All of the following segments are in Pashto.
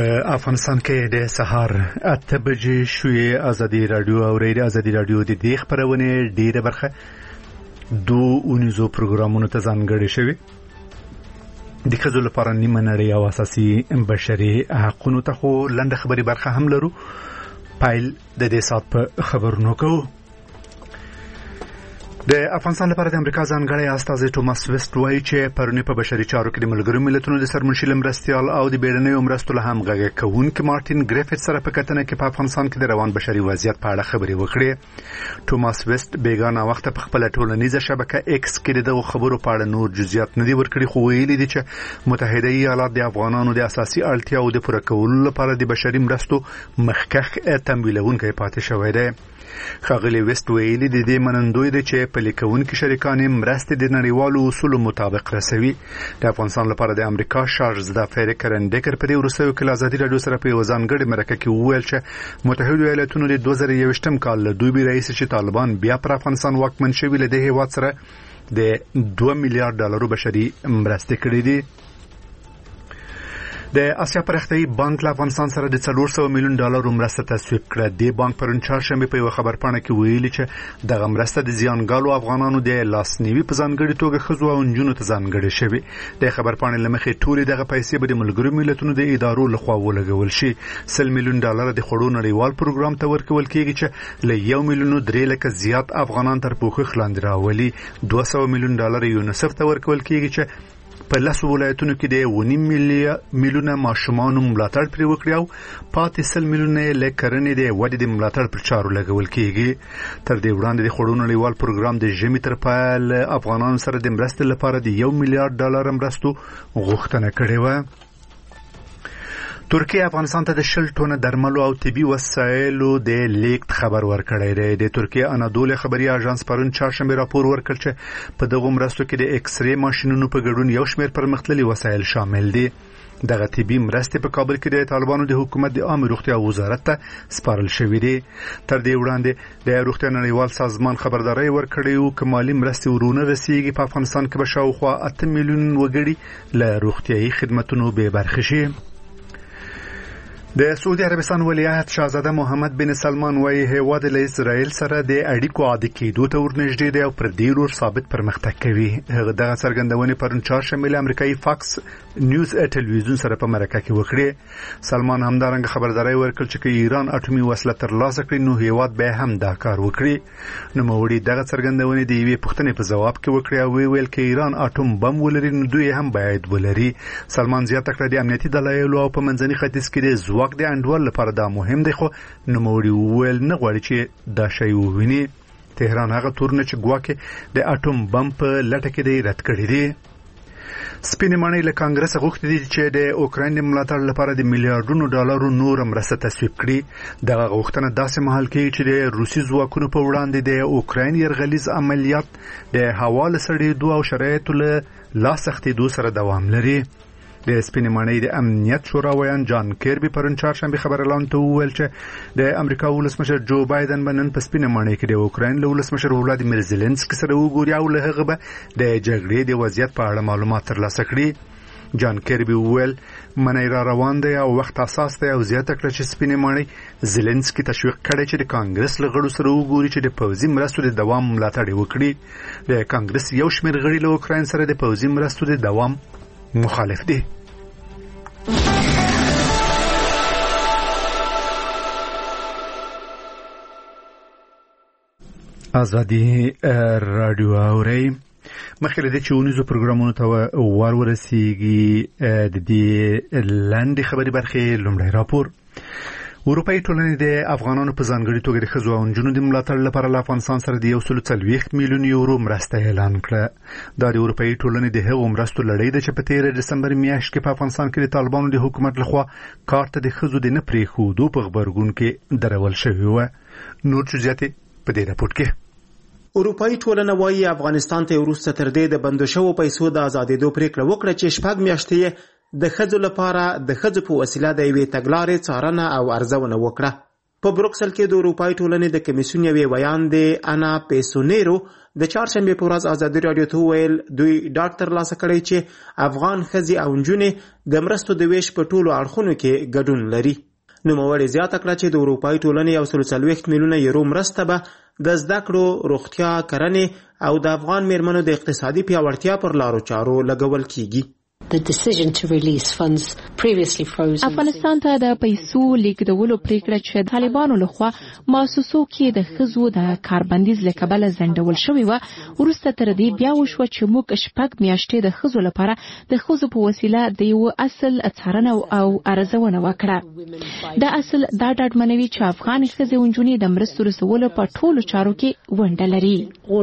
په افغانستان کې د سهار 8 بجې شوې ازادي رادیو او ریډیو ازادي رادیو د دې خبرونه ډیره برخه دوه اونیزو پروګرامونو ته ځانګړې شوې د ښځو لپاره نیمه نړۍ او اساسي بشري حقوقو ته خو لنډه خبري برخه هم لرو. پایل د دې سات په خبرونو کوو. د افغانستان لپاره د امریکا ځانګړی استازی ټوماس ویسټ وایي چې پرونی په بشري چارو کې د ملګرو ملتونو د سرمنشي مرستیال او د بیړنیو مرستو له همغږي کوونکي مارټین ګریفټ سره په کتنه کې په افغانستان کې د روان بشري وضعیت په اړه خبرې وکړې. ټوماس ویسټ بیگانه وخت په خپل ټولنیزه شبکه ایکس کې د خبرو په اړه نور جزئیات نه دي ورکړي، خو ویلي دي چې متحده ایالات د افغانانو د اساسي اړتیاو د پوره کولو لپاره د بشري مرستو مخکښ تمویلونکی پاتې شوی دی. ښاغلي ویسټ ویلي د دې منندوی دی چې پلیکونکي شریکان مرستې د نړیوالو اصولو مطابق رسوي. د افغانستان لپاره د امریکا شارز د فریکرن ډیکر په دې وروستیو کې ازادي رادیو سره په یو ځانګړي مرکه کې وویل چې متحده ایالاتونو د 2021م کال له دوی رئیس چې طالبان بیا پر افغانستان واکمن شوي له دې هیواد سره د $2 میلیارډ بشري مرستې کړې دي. د اسیا پرختي بانک له افغانستان سره د $400 میلیون مرسته تصویب کړه. د بانک پرون چهارشنبه په یو خبرپاڼه کې ویلي چې دغه مرسته د زیانګالو افغانانو د لاسنیوي په ځانګړي توګه ښځو او نجونو ته ځانګړې شوې. د خبرپاڼې لمخې ټولې دغه پیسې به د ملګرو ملتونو د ادارو لخوا ولګول شي. $100 میلیون د خوړو نړیوال پروګرام ته ورکول کېږي چې له 1 میلیون 3 لک زیات افغانان تر پوښښ لاندې راولي. $200 میلیون یونیسف ته ورکول کېږي چې په 10 ولایتونو کې د 1.5 میلیونه ماشومانو ملاتړ پرې وکړي او پاتې 100 میلیونه لکرنې د ودې د ملاتړ پر چارو لګول کېږي. تر دې وړاندې د خوړو نړیوال پروګرام د ژمي تر پایه افغانانو سره د مرستې لپاره د $1 میلیارډ مرستو غوښتنه کړې و. ترکیه افغانستان ته د 20 ټنه درملو او طبي وسایلو د لیکت خبر ورکړی دی. د ترکیه انادول خبري اژانس پرون چهارشنبه راپور ورکړ چې په دغه مرستو کې د ایکس ری ماشینونو په ګډون یو شمېر پرمختللي وسایل شامل دي. دغه طبي مرستې په کابل کې د طالبانو د حکومت د عامه روغتیا وزارت ته سپارل شوې دي. تر دې وړاندې د روغتیا نړیوال سازمان خبرداري ورکړې او کمالي مرستې ورونه رسیدي. په افغانستان کې به شاوخوا 8 میلیون وګړي له روغتیايي خدماتو به برخه شي. د سعودي عربستان ولیعهد شاهزاده محمد بن سلمان وايي هیواد له اسرائیل سره د اړیکو عادي کېدو ته ورنږدې دی او پر دې لور ثابت پرمختګ کوي. هغه دغه څرګندونې پرون چهارشنبه له امریکایي فاکس نیوز ټلویزیون سره په مرکه کې وکړه. سلمان همدارنګه خبرداري ورکړ چې ایران اټومي وسله ترلاسه کړي نو هیواد به هم دا کار وکړي. نو موري دغه څرګندونې د یوې پوښتنې په جواب کې وکړه او ویل چې ایران اټوم بم ولري نو دوی هم باید ولري. سلمان زیاته کړه د امنیتي دلایل او په منځني ختیځ کې د وخت د انډول لپاره دا مهم دی، خو نوموړي وویل نه غواړي چې دا شی وویني. تهران هغه تورنه چې ګواکې د اټوم بم په لټه کې دی رد کړی دی. سپینې ماڼۍ له کانګرس غوښتي دي چې د اوکراین د ملاتړ لپاره د میلیارډونو ډالرو نور مرسته تصویب کړي. دغه غوښتنه داسې مهال کې چې د روسي ځواکونو په وړاندې د اوکراین یرغلیز عملیات د هوا له سړېدو او شرایطو له لاسختېدو سره دوام لري. د سپینې ماڼۍ د امنیت شورا ویان جان کیربي پرون چهارشنبه خبرلاند ته وویل چې د امریکا ولسمشر جو بایدن بنن په سپینې ماڼۍ کې د اوکراین له ولسمشر ولادیمیر زيلنسکي سره وګوري او له هغه به د جګړې د وضعیت په اړه معلومات ترلاسه کړي. جان کیربي وویل منی را روان دی او وخت اساس دی او زیاته کړه چې سپینې ماڼۍ زيلنسکي تشویق کړي چې د کانګرس له غړو سره وګوري چې د پوځي مرستو د دوام ملاتړ وکړي. د کانګرس یو شمېر غړي له اوکراین سره د پوځي مرستو د دوام مخالف دي. ازادي رادیو اوري مخکې د چونیزو پروګرامونو ته ورسیږي. د دې لاندې خبري برخه لومړی راپور. اروپאי ټولنې د افغانانو په ځانګړي توګه د ښځو او نجونو د ملاتړ لپاره له افغانستان سره د 140 میلیون یورو مرسته اعلان کړه. دا د اروپאי ټولنې د هغو مرستو لړۍ ده چې په 13 دسمبر میاشت کې په افغانستان کې د طالبانو د حکومت لخوا کارته د ښځو د نه پریښودو په خبرګون کې درول شوی و. نور جزئیات په دې راپور کې. اروپאי ټولنه وايي افغانستان ته وروسته تر دې د بندو شوو پیسو د آزادېدو پریکړه وکړه چې 6 میاشتې د ښځو لپاره د ښځو په وسیله د یوې تګلارې څارنه او ارزونه وکړه. په بروکسل کې د اروپای ټولنې د کمیسیون یوې ویاندې انا پیسونیرو د چهارشنبې په ورځ ازادي راډیو ته وویل دوی ډاډ ترلاسه کړی چې افغان ښځې او نجونې د مرستو د ویش په ټولو اړخونو کې ګډون لري. نوموړې زیاته کړه چې د اروپای ټولنې 140 میلیونه یورو مرسته به د زده کړو، روغتیا، کرنې او د افغان میرمنو د اقتصادي پیاوړتیا پر لارو چارو لګول کیږي. افغانستان ته د پیسو لیږدولو پریکړه چې طالبانو لخوا مؤسسو کې د ښځو د کاربندیز له کبله ځنډول شوې وه، وروسته تر دې بیا وشوه چې موږ 6 میاشتې د ښځو لپاره د ښځو په وسیله د یو اصل څارنه او ارزونه وکړه. دا اصل دا ډاډمنوي چې افغان ښځې او نجونې د مرستو رسولو په ټولو چارو کې ونډه لري.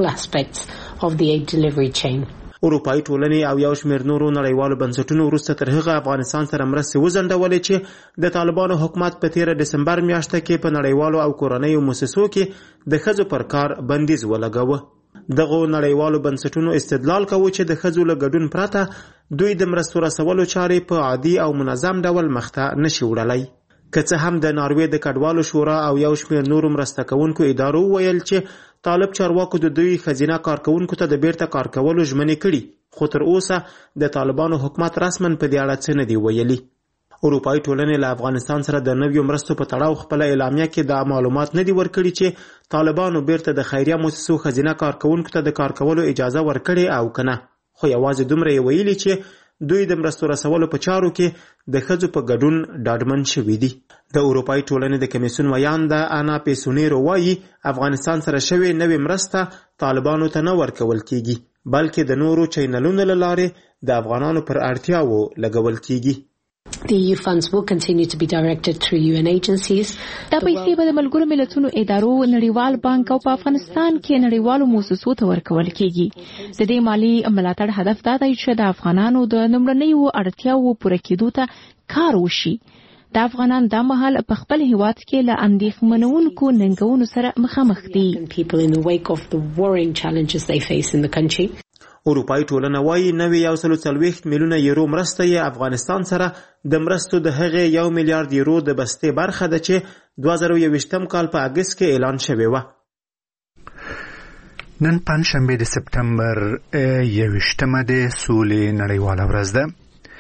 اروپای ټولنې او یو شمېر نورو نړیوالو بنسټونو وروسته تر هغه افغانستان سره مرستې وځنډولې چې د طالبانو حکومت په 13 دسمبر میاشته کې په نړیوالو او کورنیو مؤسسو کې د ښځو پر کار بندیز ولګاوه. دغه نړیوالو بنسټونو استدلال کوي چې د ښځو له ګډون پرته دوی د مرستو رسولو چارې په عادي او منظم ډول مخته نشي وړلای. که څه هم د ناروې د کډوالو شورا او یو شمېر نورو مرسته کوونکو ادارو ویل چې طالب چارواکو د دوی خزینه کارکونکو ته د بیرته کار کولو ژمنې کړي، خو تر اوسه د طالبانو حکومت رسماً په دې اړه څه نه دی ویلي. اروپای ټولنې له افغانستان سره د نویو مرستو په تړاو خپل اعلامیه کې دا معلومات نه دي ورکړي چې طالبانو بیرته د خیریه مؤسسو خزینه کارکونکو ته د کار کولو اجازه ورکړي او کنه، خو یوازې دومره یې ویلي چې دوی د مرستو رسولو په چارو کې د ښځو په ګډون ډاډمن شوي دي. د اروپای ټولنې د کمیسیون ویانده انا پیسونیرو وایي افغانستان سره شوې نوې مرسته طالبانو ته نه ورکول کیږي، بلکې د نورو چینلونو له لارې د افغانانو پر اړتیاوو لګول کیږي. دا پیسې به د ملګرو ملتونو ادارو، نړیوال بانک او په افغانستان کې نړیوالو مؤسسو ته ورکول کیږي. د دې مالی ملاتړ هدف دا دی چې د افغانانو د لومړنیو اړتیاوو پوره کېدو ته کار وشي. د افغانان دا مهال په خپل هیواد کې له اندېښمنونکو ننګونو سره مخامخ دي. اروپای ټولنه وایي نوې 140 میلیونه یورو مرسته یې افغانستان سره د مرستو د هغې 1 میلیارډ یورو د بستې برخه ده چې 2021 کال په اګست کې اعلان شوې وه. نن پنجشنبه د سپتمبر 21مه د سولې نړیواله ورځ ده.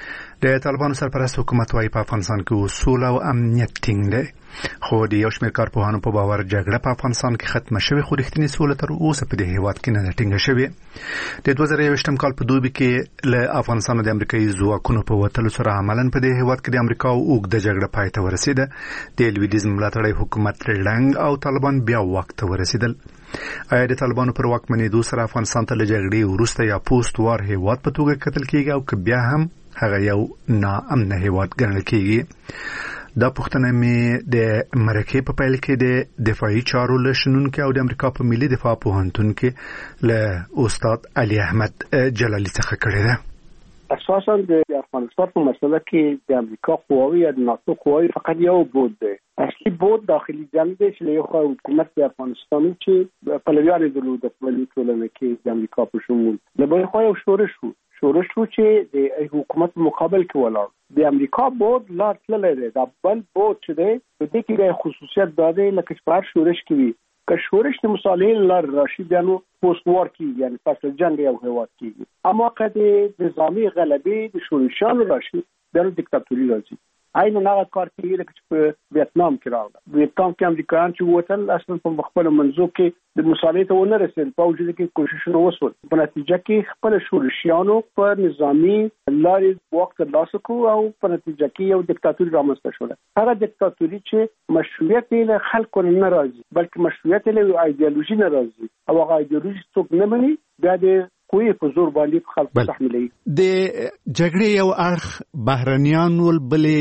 د طالبانو سرپرست حکومت وايي په افغانستان کې سوله او امنیت ټینګ دی، خو د یو شمېر کارپوهانو په باور جګړه په افغانستان کې ختمه شوې، خو رښتینې سوله تر اوسه په دې هېواد کې نه ده ټینګه شوې. د 2021 کال په دوبي کې له افغانستان د امریکایي ځواکونو په وتلو سره عملاً په دې هېواد کې د امریکا اوږده جګړه پای ته ورسېده. د لویدیځ ملاتړی حکومت ړنګ او طالبان بیا واک ته ورسېدل. آیا د طالبانو پر واکمنېدو سره افغانستان ته له جګړې وروسته یا پوست وار هېواد په توګه کتل کېږي او که بیا هم هغه یو ناامنه هېواد ګڼل کېږي؟ دا پوښتنه مې د مرکې په پیل کې د دفاعي چارو له شنونکي او د امریکا په ملي دفاع پوهنتون کې له استاد علي احمد جلالي څخه کړې ده. اساساً د افغانستان په مسله کې د امریکا قواوی یا د ناتو قواوی فقط یو بود دی. اصلي بود داخلي جنگ دی چې یو خو حکومت د افغانستان چې پلویان درلود د خپل ټولنه کې د امریکا په شمول د بل خو یو شورش شو چې د حکومت مقابل کې ولاړ. د امریکا بود لا تللی دی، دا بل بود چې دی په دې کې د خصوصیت دا دی لکه چې په هر شورش کې وي که شورش د مصالحې لار راشي بیا نو پوست وار کېږي، یعنی پس له جنګ یو هېواد کېږي. اما که د نظامي غلبې د شورشیانو راشي بیا نو دیکتاتوري راځي. عین هغه کار کوي لکه چې په ویتنام کې راغله. ویتنام کې امریکایان چې ووتل اصلا په خپل منځو کې د مصالحې ته ونه رسېدل، په وجود کې کوششونه وشول، په نتیجه کې خپل شورشیانو په نظامي لارې واک ترلاسه کړو او په نتیجه کې یو دیکتاتوري رامنځته شوله. هغه دیکتاتوري چې مشروعیت یې له خلکو نه راځي بلکې مشروعیت یې له ایډیالوژي نه راځي او هغه ایډیالوژي څوک نه مني بیا د کوی په زور باندې خلک تحمیلوي. د جګړې یو اړخ بهرنیانو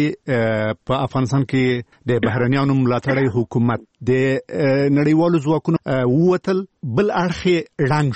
بلې په افغانستان کې د بهرنیانو ملاتړی حکومت د نړیوالو ځواکونو ووتل، بل اړخ ړنګ شو.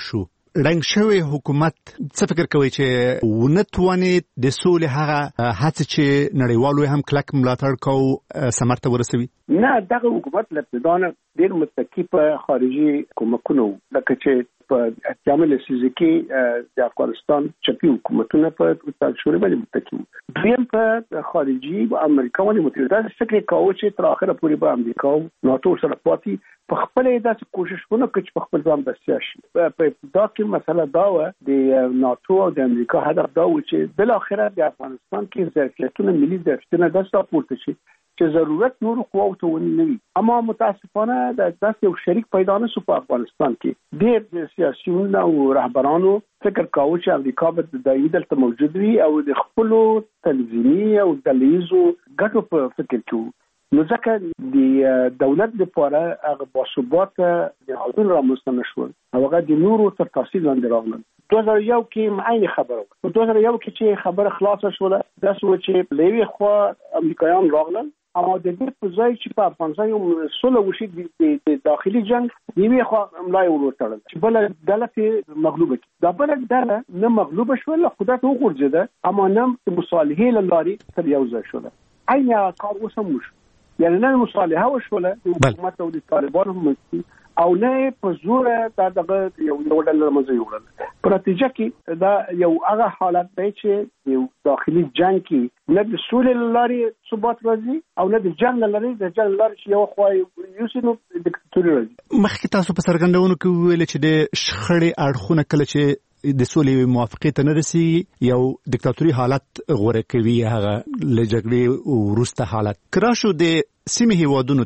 رنګ شوی حکومت څه فکر کوي چې ونه تواني د سولې هغه هڅه چې نړیوالو هم کلک ملاتړ کوي ثمر ته ورسوي؟ نه، دغه حکومت له ابتدا ډېر متکی په خارجي کومکونو لکه چې په جامع لسیزه کې د افغانستان چپی حکومتونه په تشوري باندې متکی وو. دویم په خارجي امریکا باندې متحده فکر کاوه چې تر اخره پورې به امریکا او ناتو سره پاتې په خپل داسې کوششونه کوي چې په خپل ځان بسیا شي. په ابتدا کې مسله دا و د ناتو او د امریکا هدف دا و چې بل اخره د افغانستان کې ظرفیتونه ملي ظرفیتونه داسې راپورته شي چې ضرورت نور قواو ته ونه وي. اما متاسفانه د داسې یو شریک پیدا نه شو په افغانستان کې. ډېر سیاسيون او رهبرانو فکر کاوه چې امریکا به دایمي دلته موجود وي او د خپل تنظیمي او ډلهیزو ګټو په فکر کې وو. نو ځکه د دولت لپاره هغه باثباته د حضور رامنځته نشول او هغه د نورو تر تاثیر لاندې راغلل. 2001 کې معاینه خبره وه. په 2001 کې چې خبره خلاصه شوله دا سو چې لوی خو امریکایان راغلل اما د دې په ځای چې په افغانستان یو سوله وشي د داخلي جنگ نیوي خو املای ورتړل چې بل دلته مغلوبه کی دا بل دله نه مغلوبه شول خدای ته وګرځیده اما نه مصالحه لاري تر یو ځای شول. عین کار وسم وشو یعنی نه مصالحه وشوله د حکومت او د طالبانو هم او نه په زور دغه یو ډول رمزي وړل. په نتیجه کې دا یو هغه حالت دی چې یو داخلي جنگ کې نه د سولې لاري ثبات راځي او نه د جنگ لاري چې یو خو یو سينو دیکتاتوري راځي. مخکې تاسو په څرګندونو کې ویل چې د شخړې اړخونه کله چې د سولې موافقه ته نه رسي یو دیکتاتوري حالت غوړه کوي هغه لجګړې وروسته حالت کراشو د سیمه هیوادونو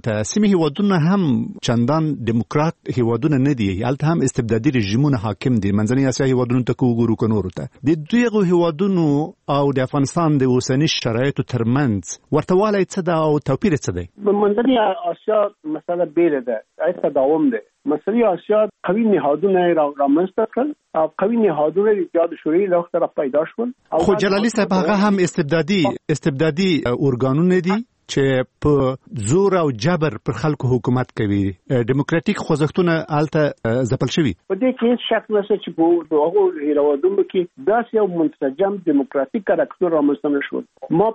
هم چندان دیموکرات هیوادونه نه دي. البته هم استبدادي رژیمونه حاکم دي. منځنۍ اسیا هیوادونو ته وګورو کنورو ته د دویغه هیوادونو او د افغانستان د اوسنی شرایطو ترمنځ ورتهوالی څه ده او توپیر څه دی؟ منځنۍ اسیا مسله بیل ده ایت تداوم ده. مسئله اسیا قوی نهادونه رامنځته کړل او قوی نهادونه د جهاد شوروي له وخته را پیدا شول. خو جلالی صاحب هغه هم استبدادي اورګانونه دي چې په زور او جبر پر خلکو حکومت کوي. دیموکراتیک خوځښتونه الته ځپل شوي. په دې کې شک نشته چې په هغه هیوادونو کې داسې یو منسجم دیموکراتیک کاراکتر رامنځته نشول. ما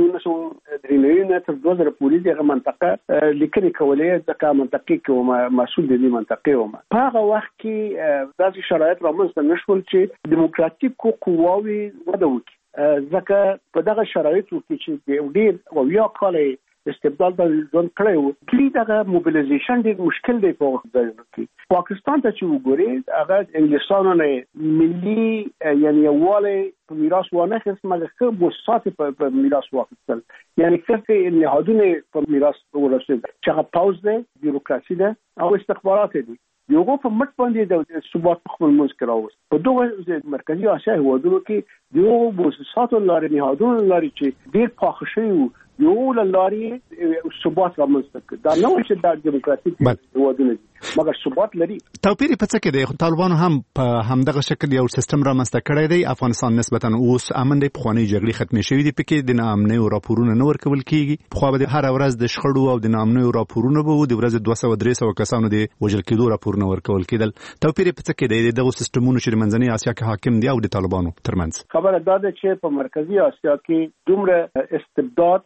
1993 تر 2000 پورې دغه منطقه لیکنې کولې ځکه منطقې کې مسؤل دي منطقې وم. په هغه وخت کې داسې شرایط رامنځته نشول چې دیموکراتیک قواوی وده وکړي. ځکه په دغه شرایطو کې چې ډېر او یا کاله استبدال د ځون کړو دوی دغه موبیلایزیشن ډېر مشکل دی په وخت کې. پاکستان ته چې وګورئ هغه انګلیسانو نه ملي یعنی یواله په میراث ونه خصم له مؤسسات په میراث واخیستل یعنی څه نهادونه په میراث ورسېد چې هغه پاوز دی بیروکراسي ده او استخبارات دي. یوغو په مټ باندې د ثبات خپل منځ کې راوست. په دغه مرکزی اسیا هیوادونو کې د یو مؤسساتو لاري نهادونو لاري چې ډېر پاخه شوی یو لاري ثبات رامنځته کړ. دا نه و چې د دیموکراتیک هیوادونو مګر ثبات لري. توپیر په څه کې دی؟ طالبانو هم په همدغه شکل یو سیستم رامنځته کړی دی. افغانستان نسبتا اوس امن دی. پخوانی جګړې ختمې شوې دي. پکې د ناامنۍ راپورونه نه ورکول کیږي. خو به هر ورځ د شخړو او د ناامنۍ راپورونه به د ورځ 200-300 کسانو د وژل کېدو راپورونه ورکول کېدل. توپیر په څه کې دی دغه سیستمونو چې منځنۍ اسیا کې حاکم دي او د طالبانو ترمنځ؟ خبره دا ده چې په مرکزی اسیا کې دومره استبداد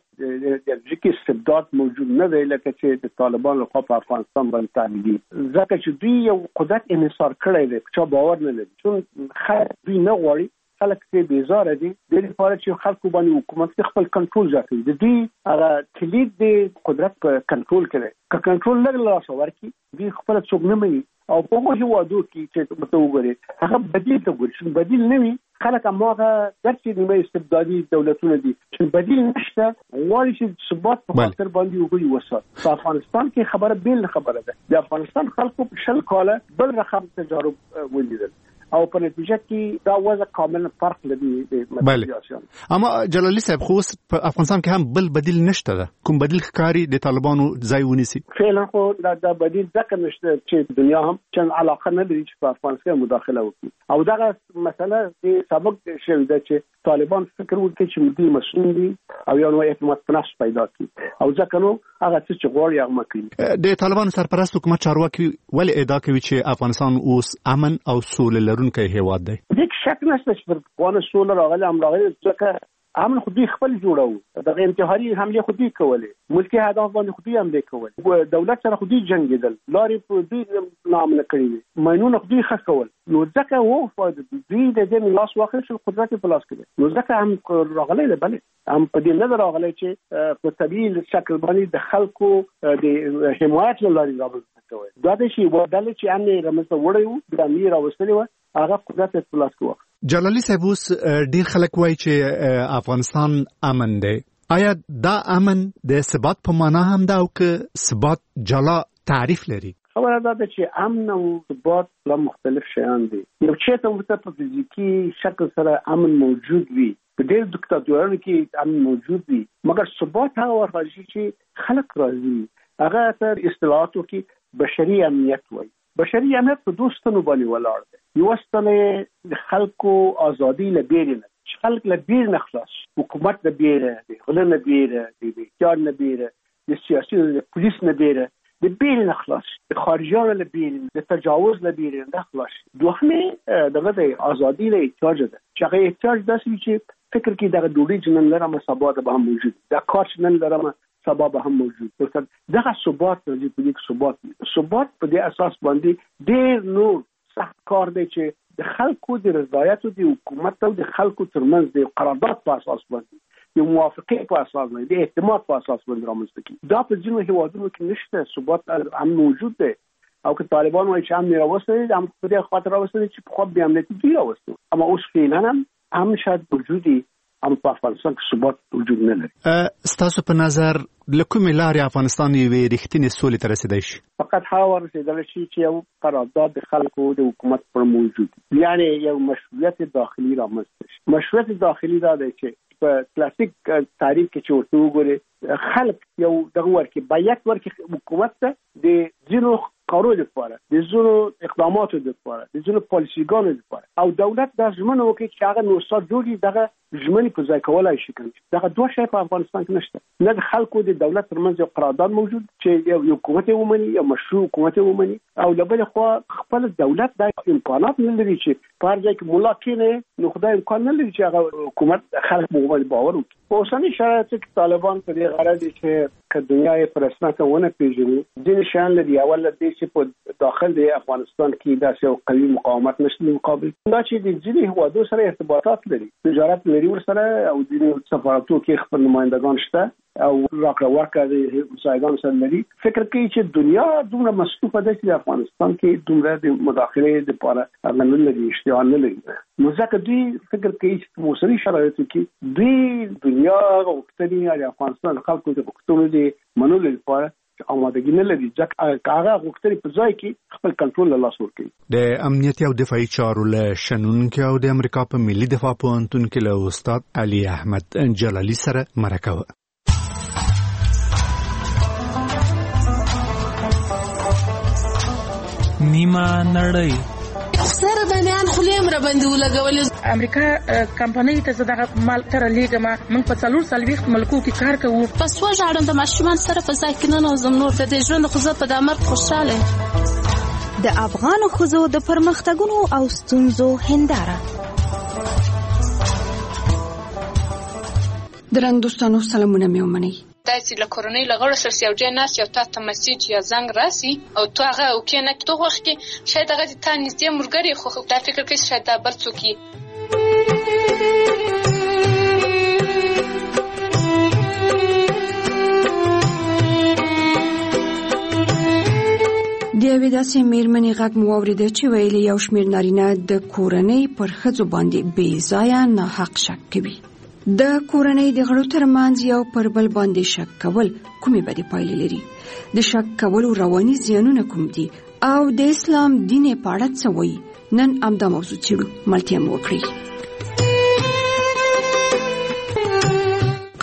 استبداد موجود نه دی لکه چې د طالبانو لخوا په افغانستان باندې تعمیدي. ځکه چې دوی یو قدرت انحصار کړی دی چې باور نه لري. چون خلک دوی نه غواړي خلک ته بیزاره دي د لپاره چې خلکو باندې حکومت خپل کنټرول زیاتوي. د دې هغه کلید د قدرت په کنټرول کې که کنټرول نه لاسه ورکړي دوی خپل څوک نه مني او په هغه هیوادو کې چې مته وګوري هغه بدیل ته ګوري. بدیل نه وي خلک هغه درته نیمه استبدادي دولتونه دي چې بدیل نشته غواړي چې ثبات په خاطر باندې وګړي وسات. په افغانستان کې خبره بیل خبره ده. د افغانستان خلکو په شل کاله بل رقم تجارب ولیدل او په نتیجه کې دا وضع کاملا فرق لري د مدیریشن. اما جلالی صاحب خو په افغانستان کې هم بل بدیل نشته ده. کوم بدیل ښکاری د طالبانو ځای ونیسي؟ فعلا خو دا بدیل ځکه نشته چې دنیا هم چن علاقه نه لري چې په افغانستان مداخله وکړي او دغه مسله د سبب شوی ده چې طالبان فکر وکړي چې مدیر مسؤل دي او یو نوع اعتماد په نفس پیدا کړي او ځکه نو هغه څه غواړي هغه مکړي. د طالبانو سرپرست حکومت چارواکي ولې ادعا کوي چې افغانستان اوس امن او سوله لرونکی هیواد دی. هیڅ شک نشته چې پر پخوانه سوله راغلی هم راغلی ځکه امن خو دوی خپل جوړو دغه انتحاري حمله خو دوی کولې ملکي هدف باندې خو دوی حمله کولې دولت سره خو دوی جنګېدل لارې په دوی نامنه کړې وي ماینونه خو دوی ښخ کول نو ځکه دوی د دې لاس واخیستل قدرت په لاس کې نو ځکه هم راغلی دی بلې هم په دې نه راغلی چې په طبیعي شکل باندې د خلکو د حمایت له لارې رامنځته کوي دا د شي ودل چې امن رامنځته وړي وو د امیر راوستلی وو هغه قدرت په لاس کې جلالي صاحب اوس ډیر خلک وایي چې افغانستان امن دی. آیا دا امن د ثبات په معنا هم ده او که ثبات جلا تعریف لري؟ خبره ده چې امن او ثبات له مختلف شیان دي. یو چې ته په فزیکی شکل سره امن موجود وي په ډېر دیکتاتورانو کې امن موجود وي مګر ثبات هغه ورغلي چې خلک راځي هغه تر اصطلاحاتو کې بشري امنیت وایي. بشري امنیت په دوه ستنو باندې ولاړ دی. یو ستنه د خلکو ازادي له بیرې نه خلک له بیرې نه خلاص حکومت نه بیره د غله نه بیره د اختیار نه بیره د سیاسي د پولیس نه بیره د بیرې نه خلاص د خارجيانو له بیرې د تجاوز له بیرې نه خلاص. دوهمه دغه د ازادي له احتیاج ده چې هغه احتیاج داسې چې فکر کې دغه ډوډۍ جنن لرم سبا د به موجود د کار جنن لرم سبا به هم موجود دغه ثبات د پولیټیک ثبات په دې اساس باندې ډېر نور سخت کار دی چې د خلکو د رضایت او د حکومت او د خلکو ترمنځ د قرارداد په اساس باندې د موافقه په اساس باندې د اعتماد په اساس باندې رامنځته کیږي. دا په ځینو هیوادونو کې نشته ثبات هم موجود دی او که طالبان وایي چې هم راوستي هم په دې خاطر راوستي چې په خو بیا امنیتي دی راوستي اما اوس فعلا هم شاید موجودي هم په افغانستان کې ثبات وجود نه لري. ستاسو په نظر لکومې لارې افغانستان یوې رښتینې سولې ته رسیدای شي؟ فقط هغه ورسېدلی شي چې یو قرارداد د خلکو د حکومت پر موجود یعنی یو مشروعیت داخلي رامنځته شي. مشروعیت داخلي دا دی چې په کلاسیک تاریخ کې چې ورته وګورئ خلک یو دغه ورکړي بیعت ورکړي حکومت ته د ځینو کارو لپاره د ځینو اقداماتو لپاره د ځینو پالیسیګانو لپاره او دولت دا ژمنه وکړي چې هغه نوسار جوړي دغه ژمنې په ځای کولای شي کوي دغه دوه شی په افغانستان کې نشته نه د خلکو د دولت ترمنځ یو قرارداد موجود چې یو حکومت ومني یو مشروع حکومت ومني او لبل خو خپل دولت د امکانات نه لري چې په هر ځای کې ملا کېنه نو خدای امکان نه لري چې هغه حکومت خلک باور وکړي. په اوسني شرایطو کې طالبان په دې غرض دي چې که دنیا یې پر رسمیت ونه پیژني ځینې شیان لري اول د چې په داخل د افغانستان کې داسې یو قوي مقاومت نشته مقابل دا چې د ځینې هیوادو سره ارتباطات لري تجارت لري ورسره او د سفارتونو کې خپل نمائندگان شته او راکړه ورکړه د مساعدانو سره لري. فکر کوي چې دنیا دومره مصروفه ده چې افغانستان کې دومره د مداخله لپاره نه لري اشتها نه لري نو ځکه دوی فکر کوي چې په اوسني شرایطو کې دوی دنیا غوښتنې د افغانستان خلکو د غوښتنو د منلو لپاره آمادګي نه لري ځکه هغه غوښتنې په ځای کې خپل کنټرول له لاس ورکوي. د امنیتي او دفاعي چارو له شنونکو او د امریکا په ملي دفاع پوهنتون کې له استاد علي احمد جلالي سره مرکه نیمه نړۍ سره د بیان خلیم را باندې ولګول امریکا کمپنۍ ته دغه مال تر لیګما موږ په 440 ملکو کې کار کوو پس وژاړم د ماشومان سره په ځای کې نه نوزم نور د ژوند خو زه په دمر خوشاله د افغان خزو د پرمختګونو او ستونزو هنداره درنګ سلامونه مې ومني داسې له کورنۍ له غړو سره یو ځای ناست یو تا ته مسیج یا زنګ راسي او تو هغه اوکې نه کېدو وخت کې شاید هغه د تا نږدې ملګري خو دا فکر کوي شاید دا بل څوک وي. د یوې داسې مېرمنې غږ مو واورېده چې ویلي یو شمېر نارینه د کورنۍ پر ښځو باندې بې ځایه ناحق شک کوي. د کورنۍ د غړو ترمنځ یو پر بل باندې شک کول کومې بدې پایلې لري؟ د شک کولو رواني زیانونه کوم دي او د اسلام دین په اړه څه وایي؟ نن همدا موضوع څېړو. ملتیا مو وکړئ.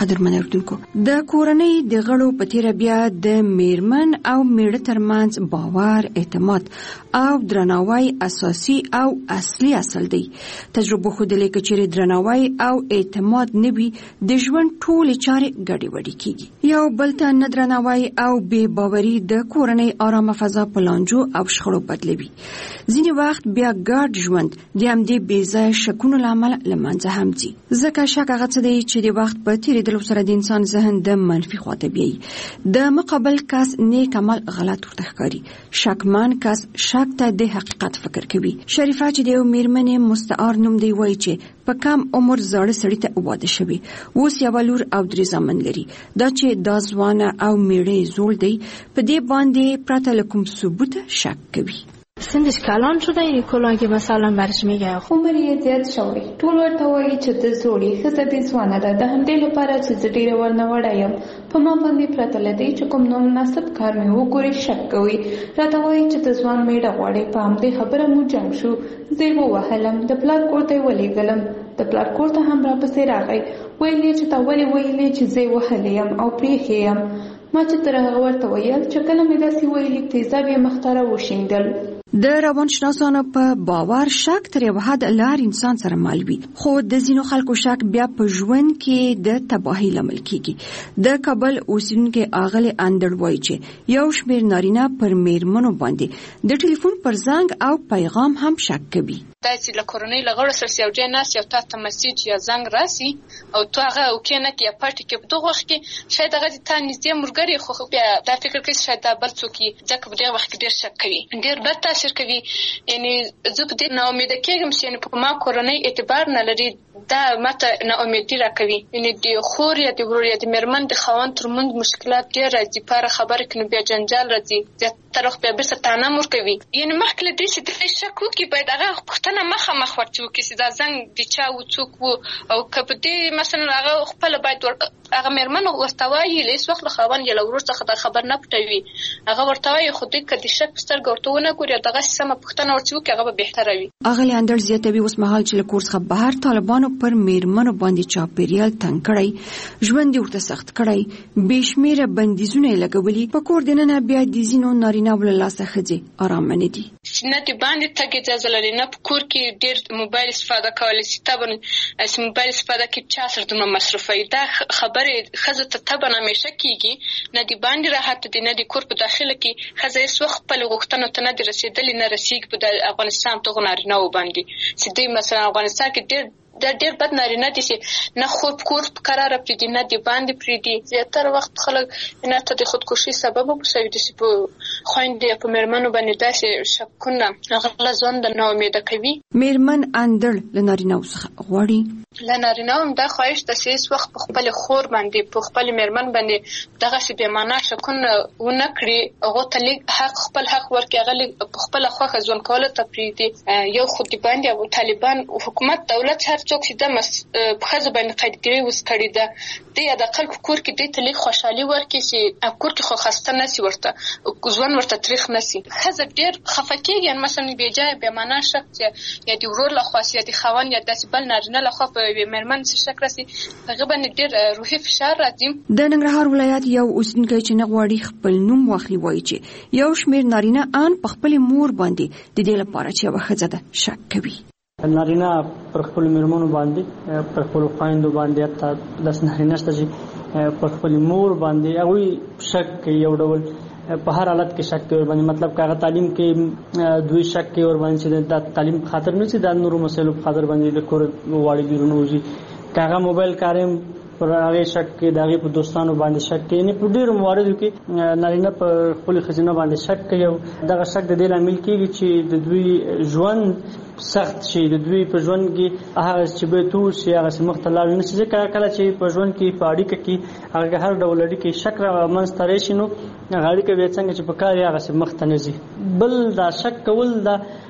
قدرمن اردوونکو د کورنۍ د غړو په تیر بیا د میرمن او میړه ترمنځ باور، اعتماد او درناوی اساسي او اصلي اصل دی. تجربه ښودلې چې چیرې درناوی او اعتماد نه وي د ژوند ټولې چارې ګډې وډې کیږي. یو بل ته نه درناوی او بې باوري د کورنۍ آرامه فضا په لانجو او شخړو بدلوي. ځینې وخت بیا ګډ ژوند د همدې بې ځایه شکونو له امله له منځه هم ځي. ځکه شک هغه څه دی چې د وخت په تېرېدلو سره د انسان ذهن د منفي خواته بیایي. د مقابل کس نیک عمل غلط ورته ښکاري. شکمن کس شک ته د حقیقت فکر کوي. شریفه چې د یو میرمنې مستعار نوم دی وایي چې په کم عمر زاړه سړي ته واده شوی، اوس یوه لور او 3 زامن لري. دا چې دا ځوانه او میړه زوړ دی په دې باندې پرته له کوم ثبوت شک کوي. سنش کلان شده این کلان که مثلا برش میگه عمر یې زیات شوی. ټول ورته وایي چې د زوړې ښځه دې ځوانه ده. د همدې لپاره چې زه ډېره ورنه وړه یم، په ما باندې پرته له دې چې کوم نامناسب کار مې وګوري شک کوي. راته وایي چې د ځوان میړه غواړي. په همدې خبره مو جنګ شو. زه یې ووهلم، د پلار کور ته یې ولېږلم. د پلار کور ته هم راپسې راغی. ویل یې چې تا ولې ویلې چې زه یې وهلی یم او پرېښې یم. ما چې تر هغه ورته ویل چې کله مې داسې ویلي تیزاب یې مخ ته راوشیندل. د روانشناسانو په باور شک تر یو حد لار انسان سره مل وي، خو د ځینو خلکو شک بیا په ژوند کې د تباهۍ لامل کیږي. د کابل اوسیدونکي اغلې اندړ وایي چې یو شمېر نارینه پر میرمنو باندې د ټلیفون پر زنګ او پیغام هم شک کوي. دا چې له کورنۍ له غړو سره یو ځای ناست یو تا ته مسیج یا زنګ راسي او تو هغه اوکې نه کې یا پټ کې په دغه وخت کې شاید هغه تا نږدې ملګری خو بیا دا فکر کوي شاید دا بل څوک وي، ځکه په دغه وخت کې ډېر شک کوي، ډېر بد تاثیر کوي. یعنې زه په دې ناامیده کېږم چې په ما کورنۍ اعتبار نه لري. دا ماته ناامیدي راکوي. یعنې د خور یا د ورور یا د مېرمن د خاوند ترمنځ مشکلات ډېر راځي. په هره خبره کې نو بیا جنجال راځي. زیاتره وخت بیا بېرته طعنه هم ورکوي. یعنې مخکې له دې چې دې شک وکړي باید هغه پوښتنه مخامخ ورته وکړي چې دا زنګ د چا و، څوک و، او که په دې مثلا هغه خپله باید هغه مېرمن ورته وایي له هېڅ وخت له خاوند یا له ورور څخه دا خبر نه پټوي. هغه ورته وایي خو دوی که د شک په سترګه ورته ونه ګوري او دغسې سمه پوښتنه ورته وکړي هغه به بهتره وي. اغلې اندړ زیاتوي اوس مهال چې له کور څخه بهر طالبانو پر میرمنو باندې چاپېریال تنګ کړی، ژوند یې ورته سخت کړی، بې شمېره بندیزونه یې لګولي. په کور دننه بیا د ځینو نارینهو له لاسه ښځې ارامه نه دي. نه د باندې تګ اجازه لري، نه په کور کې ډېر موبایل استفاده کولی شي. طبعا موبایل استفاده کې چا سره دومره مصرفوي. دا خبرې ښځو ته طبعا همیشه کېږي. نه د باندې راحت دی، نه د کور په داخله کې ښځه هېڅ وخت خپلو غوښتنو ته نه دي رسېدلې، نه رسېږي په افغانستان دغو نارینهو باندې چې دوی مثلا افغانستان کې ډېر بد نارینه دي چې نه خوب کور په قراره پرېږدي، نه د باندې پرېږدي. زیاتره وخت خلک ته د خودکشي سبب وګرځوي. داسې په خویندو یا په مېرمنو باندې داسې شکونه غله ژوند ناامیده کوي. مېرمن اندړ له نارینهو څخه غواړي له نارینهو هم دا خواهش ده چې هېڅ وخت په خپلې خور باندې په خپلې مېرمن باندې دغسې بېمعنا شکونه ونه کړي. هغو ته لږ خپل حق ورکړي، هغه لږ په خپله خوښه ژوند کولو ته پرېږدي. یو خو د باندې او طالبان حکومت دولت هر څوک چې د په ښځو باندې قیدګیري اوس کړې ده، دوی حداقل په کور کې دوی ته لږ خوشحالي ورکړي چې کور کې خو خسته نه شي، ورته ژوند ورته تریخ نه شي. ښځه ډېر خفه کېږي مثلا بېجایه بېمعنا شک یا د ورور لخوا یا د خاوند یا داسې بل نارینه لخوا په مېرمن څه شک راسي، هغه باندې ډېر روحي فشار راځي. د ننګرهار ولایت یو اوسیدونکی چې نه غواړي خپل نوم واخلي وایي چې یو شمېر نارینه ان په خپلې مور باندې د دې لپاره چې یوه ښځه ده شک کوي. نارینه پر خپلو مېرمنو باندې، پر خپلو خویندو باندې، حتی داسې نارینه شته چې پر خپلې مور باندې هغوی شک کوي. یو ډول په هر حالت کې شک کوي ورباندې، مطلب که هغه تعلیم کې دوی شک کوي ورباندې چې دا تعلیم په خاطر نه چې دا نورو مسایلو په خاطر باندې د کور غواړي بیرون وځي. که هغه موبایل کاروي پر هغې شک کوي، د هغې په دوستانو باندې شک کوي. یعنې په ډېرو مواردو کې نارینه په خپلې ښځینه باندې شک کوي او دغه شک د دې لامل کېږي چې د دوی ژوند سخت شي، د دوی په ژوند کې هغه چې باید وشي هغسې مخته لاړ نه شي. ځکه کله چې په ژوند کې په اړیکه کې هغه هر ډول اړیکې شک منځته راشي نو هغه اړیکه بیا څنګه چې په کار یې هغسې مخته نه ځي. بل دا شک کول دا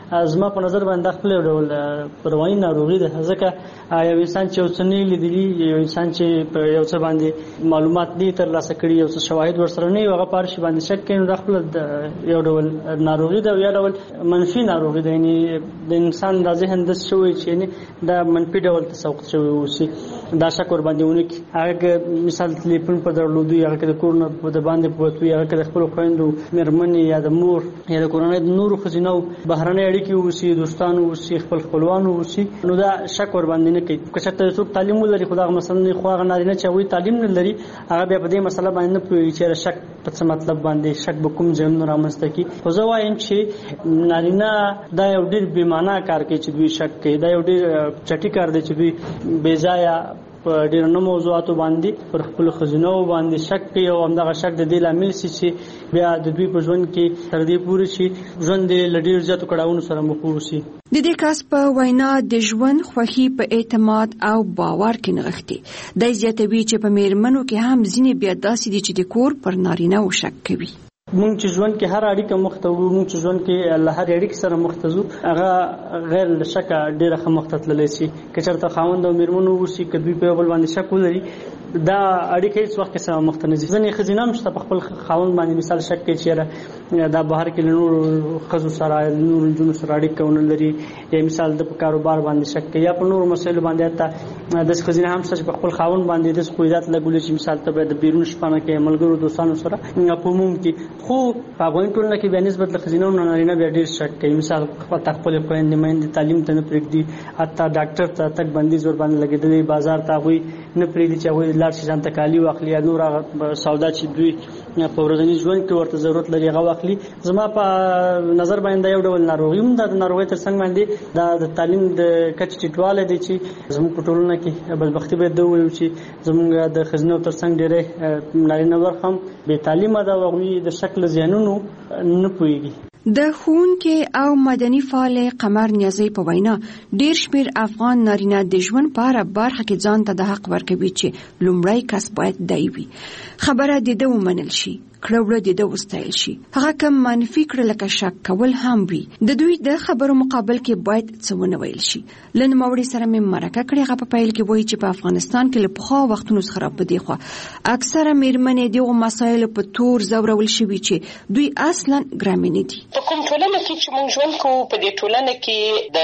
زما په نظر باندې خپل ډول رواني ناروغي ده. ځکه یو انسان چې اوسنی لیدلی یو انسان چې په یو څه باندې معلومات دي تر لاسه کړي یو څه شواهد ورسره نه هغه پاره شي باندې شک کوي، د خپل یو ډول ناروغي ده، یو ډول منفي ناروغي ده. یعنی د انسان د ذهن د شوی چې دا منفي ډول تسوق شوی اوسي، دا شک ور باندې ونی هغه مثال تلیفون په درلودي هغه د کورونه په باندې پوتوي، هغه د خپل خويندو مرمنې یا د مور یا د کورنۍ د نورو خزینو بهرنۍ اړیکې اوسي، دوستانو اوسي، خپل خپلوانو اوسي، نو دا شک ور باندې نه کوي. که چېرته څوک تعلیم ولري خو دا مثلا نه خو هغه نارینه چې وایي تعلیم نه لري هغه بیا په دې مسله باندې نه پوهېږي چې شک په څه مطلب باندې شک به کوم ځایونه رامنځته کړي. خو زه وایم چې نارینه دا یو ډېر بې معنا کار کوي چې دوی شک کوي، دا یو ډېر چټي کار دی چې دوی بې ځایه په ډېرو نه موضوعاتو باندې پر خپلو ښځینو باندې شک کوي او همدغه شک د دې لامل شي چې بیا د دوی په ژوند کې تر دې پورې چې ژوند یې له ډېرو زیاتو کړاوونو سره مخ ووسي. د دې کس په وینا د ژوند خوښي په اعتماد او باور کې نغښتي. دی زیاتوي چې په میرمنو کې هم ځینې بیا داسې دي چې د کور پر نارینه و شک کوي. مونږ چې ژوند کې هر اړیکه مخته وو، مونږ چې ژوند کې له هر اړیکې سره مخته ځو، هغه غیر له شکه ډېره ښه مخته تللی شي. که چېرته خاوند او میرمنو وشي که دوی په یو بل باندې شک ولري دا اړیکه هیڅ وخت کې سره مخته نه ځي. ځینې ښځینه هم شته په خپل خاوند باندې مثال شک کوي چې دا بهر کې له نورو ښځو سره نورو نجونو سره اړیکه ونه لري، یا مثال د په کاروبار باندې شک کوي، یا په نورو مسایلو باندې. حتی داسې ښځینه هم شته چې په خپل خاوند باندې داسې قیودات لګولي چې مثال ته باید د بیرون شپانه کې ملګرو دوستانو سره په عموم کې. خو په افغاني ټولنه کې بیا نسبت له ښځینو نه نارینه بیا ډېر شک کوي. مثال خپلې خویندې میندې تعلیم ته نه پرېږدي، حتی ډاکټر ته تګ بندیز ور باندې لګېدلی، بازار ته هغوی نه پرېږدي چې هغوی لاړ شي ځان ته کالي واخلي یا نور هغه سودا چې دوی په ورځني ژوند کې ورته ضرورت لري هغه واخلي. زما په نظر باندې یو ډول ناروغي هم ده. د ناروغۍ تر څنګ باندې دا د تعلیم د کچې ټیټوالی دی چې زموږ په ټولنه کې بدبختي باید وویل چې زموږ د ښځینو تر څنګ ډېری نارینه برخه هم بې تعلیمه ده او هغوی د شک له زیانونو نه پوهېږي. د ښوونکي او مدني فعال قمر نیازی په وینا ډیر شمیر افغان نارینه د ژوند په اړه برخه کې ځان ته د حق ورکوي چې لومړی کس باید دی وي. خبره د ده ومنل شي، کړه د ده وستایل شي. هغه کم منفي کړه لکه شک کول هم وي. د دوی د خبرو مقابل کې باید څه ونه ویل شي. له نوموړي سره مې مرکه کړې. هغه په پیل کې وایي چې په افغانستان کې له پخوا وختونو څخه په دې خوا اکثره میرمنې دغو مسایلو په تور ځورول شوي چې دوی اصلا ګرامې نه دي. په کوم ټولنه کې چې موږ ژوند کوو په دې ټولنه کې د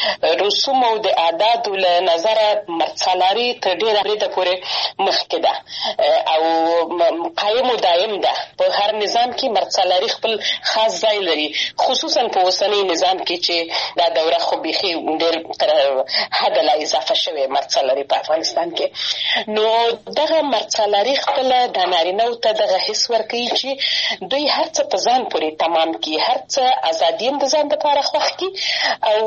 رسوم او د عاداتو له نظره مرڅالاري تر ډېره بریده پورې مخکې ده او قایم و دایم ده. په هر نظام کې مرڅالاري خپل خاص ځای لري، خصوصا په اوسنی نظام کې چې دا دوره خو بیخي ډېر تر حده لا اضافه شوې مرڅالاري په افغانستان کې. نو دغه مرڅالاري خپله د نارینه‌و ته دغه حس ورکوي چې دوی هر څه په ځان پورې تمام کړي، هر څه ازادي هم د ځان دپاره خوښ کړي او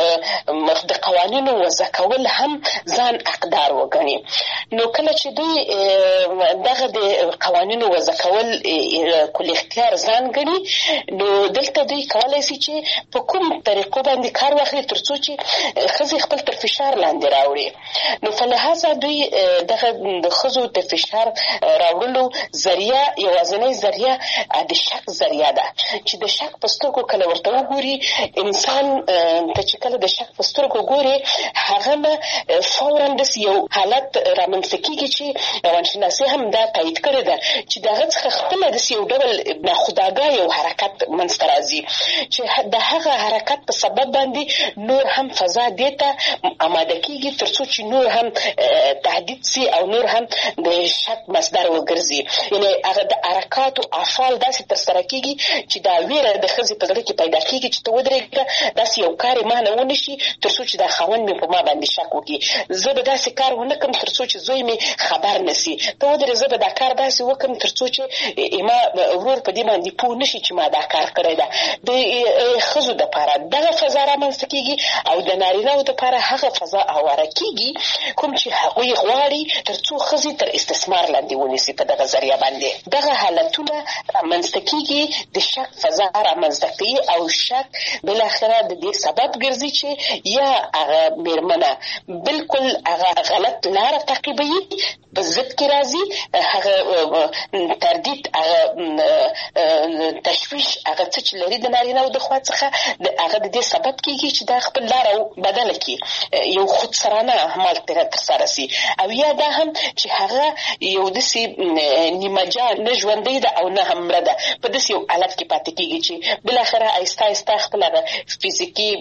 د قوانینو وضع کول هم ځان حقدار وګڼي. نو کله چې دوی دغه د قوانینو وضع کول کل اختیار ځان ګڼي، نو دلته دوی کولی شي چې په کوم طریقو باندې کار واخلي تر څو چې ښځې خپل تر فشار لاندې راوړي. نو په لحاظه دوی دغه د ښځو د فشار راوړلو ذریعه یوازینۍ ذریعه د شک ذریعه ده چې د شک په سترګو کله ورته وګوري. انسان ته چې کله د شک په سترګو ګوري هغه نه فورا داسې یو حالت رامنځته کېږي چې روانشناسي هم دا تایید کړې ده چې د هغه څخه خپله داسې یو ډول ناخودآګاه یو حرکت منځته راځي چې د هغه حرکت په سبب باندې نور هم فضا دې ته آماده کېږي تر څو چې نور هم تهدید سي او نور هم د شک مصدر وګرځي. یعنې هغه د حرکاتو افعال داسې ترسره کېږي چې دا ویره د ښځې په زړه کې پیدا کېږي چې ته ودرېږه داسې یو کار یې ما نه ونه شي تر څو چې دا خاوند مې په ما باندې شک وکړي. زه به داسې کار ونه کړم تر څو چې زوی مې خبر نه سي. ته ودرې زه به دا کار داسې وکړم تر څو چې ما ورور په دې باندې پوه نه شي چې ما دا کار کړی ده. د ښځو دپاره دغه فضا رامنځته کېږي او د نارینه‌و دپاره هغه فضا هواره کېږي کوم چې هغوی غواړي تر څو ښځې تر استثمار لاندې ونیسي. په دغه ذریعه باندې دغه حالتونه رامنځته کېږي، د شک فضا رامنځته کوي او شک بالاخره د دې سبب ګرځي چې یا هغه میرمنه بلکل هغه غلط لاره تعقیبوي، په ضد کې راځي، هغه تردید هغه تشویش هغه څه چې لري د نارینه او د خوا څخه هغه د دې سبب کیږي چې دا خپل لار بدله کړي، یو خودسرانه اعمال ترسره شي. او یا دا هم چې هغه یو داسې نیمه جان نه ژوندی ده او نه هم مړه ده، په داسې یو حالت کې پاتې کیږي چې بالاخره آهسته آهسته خپل هغه فزیکي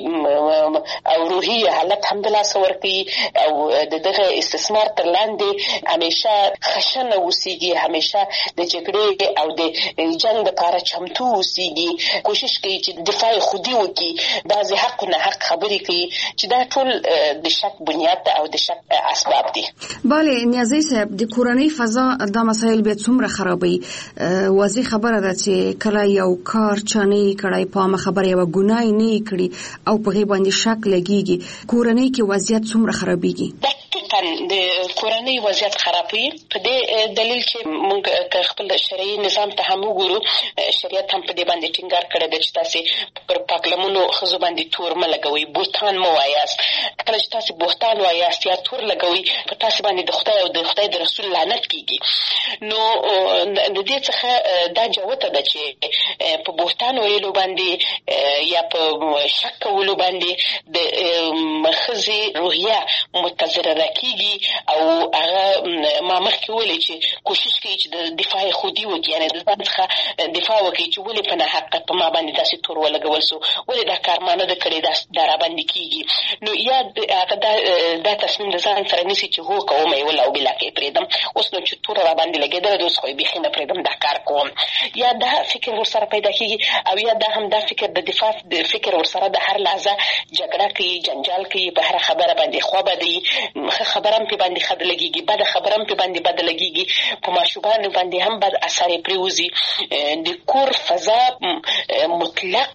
او روحي حالت هم د لاسه ورکوي او د دغه استثمار تر لاندې همیشه خشنه اوسیږي، همیشه د جګړې او د جنګ لپاره چمتو اوسیږي، کوشش کوي چې دفاع خودي وکړي، بعضې حق نه حق خبرې کوي چې دا ټول د شک بنیاد ده او د شک اسباب دي. بله نیازی صاحب، د کورنۍ فضا دا مسایل بیا څومره خرابوي؟ واضح خبره ده چې کله یو کار چا نه کړی، په عامه خبره یوه ګناه یې نه کړي او په هغې باندې شک لګېږي، کورنۍ کې وضعیت څومره خرابېږي؟ د کورنۍ وضعیت خرابوي په دې دلیل چې موږ که خپل شرعي نظام ته هم وګورو، شریعت هم په دې باندې ټینګار کړی دی چې تاسې پر پاکلمونو ښځو باندې تور مه لګوئ، بهتان مه وایاست. کله چې تاسې بهتان وایاست یا تور لګوئ، په تاسې باندې د خدای او د خدای د رسول لعنت کیږي. نو د دې څخه دا جوته ده چې په بهتان ویلو باندې یا په شک کولو باندې د ښځې روحیه متضرره کیږي او هغه ما مخکې ویلې چې کوشش کوي چې د دفاع خودي وکړي، یعنې د ځان څخه دفاع وکړي چې ولې په ناحقه په ما باندې داسې تور ولګول سو، ولې دا کار ما نه ده کړی، دا راباندې کیږي. نو یا هغه دا تصمیم د ځان سره نیسي چې هو کوم یې ولا او بلا کې پرېږدم، اوس نو چې تور راباندې لګېدلی، اوس خو یې بیخي نه پرېږدم، دا کار کوم. یا دا فکر ورسره پیدا کیږي او یا دا هم دا فکر د دفاع فکر ورسره د هر لحظه جګړه کوي، جنجال کوي، په هره خبره باندې خوا بدوي، خبره هم پې باندې ښه لګېږي، بده خبره هم پې باندې بده لګېږي، په ماشومانو باندې هم بد اثر یې پرېوځي. د کور فضا مطلق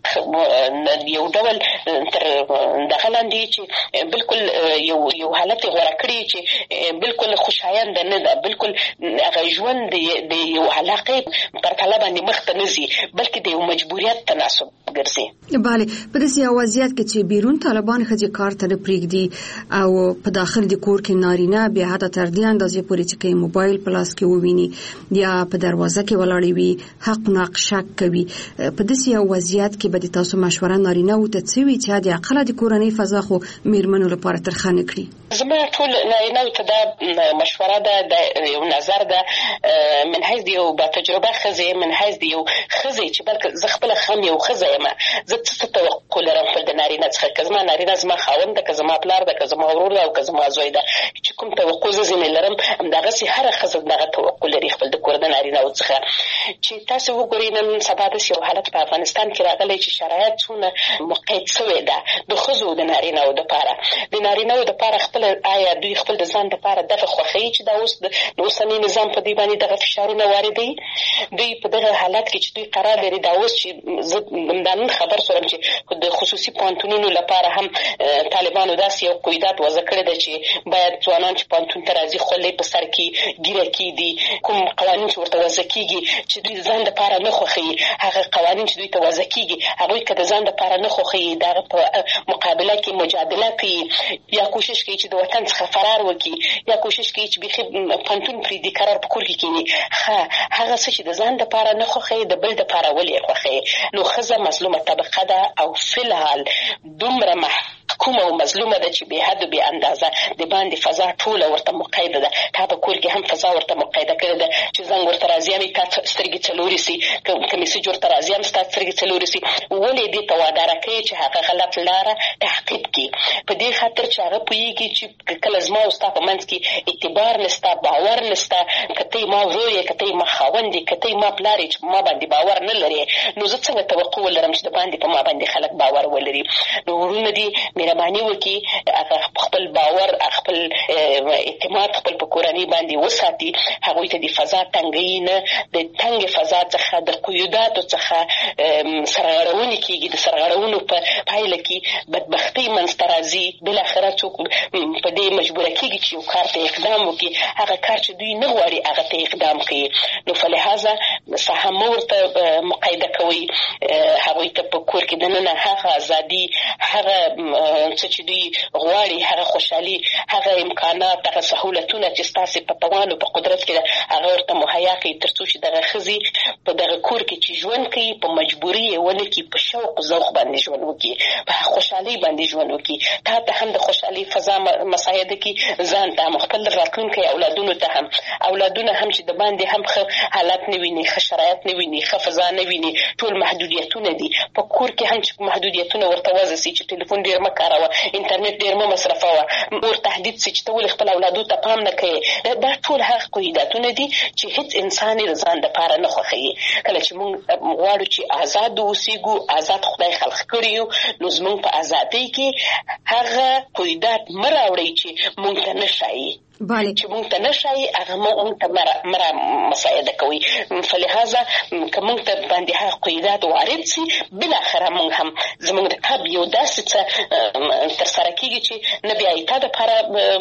یو ډول تر دغه لاندې چې بلکل یو حالت یې غوره کړي چې بلکل خوشاینده نه ده، بلکل هغه ژوند د یو علاقې پرتله باندې مخ ته نه ځي، بلکې د یو مجبوریت تناسب ګرځي. بله، په داسې یو وضعیت کې چې بیرون طالبان ښځې کار ته نه پرېږدي او په داخل د کور کې نارینه بیا حتی تر دې اندازې پورې چې کوي موبایل په لاس کې وویني یا په دروازه کې ولاړې وي، حق ناق شک کوي، په داسې یو وضعیت کې به د تاسو مشوره نارینه‌وو ته څه وي چې حد اقله د کورنۍ فضا خو مېرمنو لپاره ترخه نه کړي؟ زما ټول نارینه‌وو ته دا مشوره ده، د یو نظر ده من حیث د یو با تجربه ښځې، من حیث د یو ښځې چې بلکې زه خپله هم یو ښځه یم، زه څه توقع لرم خپل د نارینه څخه، که زما نارینه زما خاوند ده، که زما پلار ده، که زما ورور ده او که زما زوی ده، چې کوم توقع زه ځینې لرم، همدغسې هره ښځه دغه توقع لري خپل د کور د نارینه‌وو څخه. چې تاسې وګورئ نن سبا داسې یو حالت په افغانستان کې راغلی چې شرایط څونه مقید شوې ده د ښځو د نارینه‌وو دپاره. د نارینه‌وو دپاره خپله آیا دوی خپل د ځان دپاره دغه خوښوي چې دا اوس د اوسني نظام په دوی باندې دغه فشارونه واردوي؟ دوی په دغه حالت کې چې دوی قرار لري دا اوس چې زه دا نن خبر شوم چې د خصوصي پوهنتونونو لپاره هم طالبانو داسې یو قیودات وضع کړی ده چې باید ځوانان چې پوهنتون ته راځي خولۍ په سر کې ګیره کېږدي، کوم قوانین چې ورته وضع کېږي چې دوی ځان دپاره نه خوښوي، هغه قوانین چې دوی ته وضع کېږي هغوی که د ځان دپاره نه خوښوي، د هغه په مقابله کې مجادله کوي، یا کوشش کوي چې د وطن څخه فرار وکړي، یا کوشش کوي چې بیخي پوهنتون پرېږدي، قرار په کور کې کښېني. هغه څه چې د ځان دپاره نه خوښوي د بل دپاره ولې خوښوي؟ نو ښځه مظلومه طبقه ده او فی الحال دومره محکومه او مظلومه ده چې بې حد و بې اندازه د باندې فضا ټوله ورته مقیده ده. تا په کور کې هم فضا ورته مقیده کړې ده چې زنګ ورته راځي هم تا سترګې څلورې سي، که میسج ورته راځي هم ستا سترګې څلورې سي. ولې دې ته واداره کوي چې هغه غلط لاره تعقیب کړي؟ په دې خاطر چې هغه پوهېږي چې کله زما او ستا په منځ کې اعتبار نسته، باور نسته، که ته یې ما ورور یې، که ته یې ما خاوند یې، که ته یې ما پلار یې چې په ما باندې باور نه لرې، نو زه څنګه توقع ولرم چې د باندې په ما باندې خلک باور ولري؟ نو ورونه دي مهرباني وکړي، هغه خپل باور، خپل اعتماد خپل په کورنۍ باندې وساتي، هغوی ته د فضا تنګوي نه، د تنګې فضا څخه د قیوداتو څخه سرغړونې کېږي، د سرغړونو په پایله کې بدبختۍ منځته راځي، بالاخره څوک په دې مجبوره کېږي چې یو کار ته اقدام وکړي، هغه کار چې دوی نه غواړي هغه ته اقدام کوي. نو فلهذا سهم ورته مقایده کوي هغوی ته په کور کې دننه هغه ازادي هغه څه چې دوی غواړي هغه خوشحالي هغه امکانات هغه سهولتونه چې ستاسې په توان او په قدرت کې هغه ورته مهیا کوي تر څو چې دغه ښځې په دغه کور کې چې ژوند کوي په مجبوري یې ونه کړي په شوق ذوق باندې ژوند وکړي په خوشحالۍ باندې ژوند وکړي تا ته هم د خوشحالۍ فضا مساعده کړي ځان ته هم خپل راتلونکي اولادونو ته هم اولادونه هم چې د باندې هم ښه حالات نه ویني ښه شرایط نه ویني ښه فضا نه ویني ټول محدودیتونه دي په کور کې هم چې محدودیتونه ورته وضع سي چې ټلیفون ډېر مه کاروه انټرنیټ ډېر مه مصرفوه اور تهدید سي چې ته ولې خپل اولادو ته پام نه کوې دا ټول هغه قیوداتونه دي چې هېڅ انسان یې د ځان دپاره نه خوښوي کله چې موږ غواړو چې آزاد اوسېږو آزاد خدای خلق کړي یو نو زموږ په ازادۍ کې هغه قیودات مه راوړئ چې موږ ته نه ښایي چې موږ ته نه ښایي هغه موږ ته مه مساعده کوي فلهذا که موږ ته باندې هغه قیودات وارد سي بالاخره موږ هم زموږ د کب یو داسې څه ترسره کېږي چې نه بیا یې تا دپاره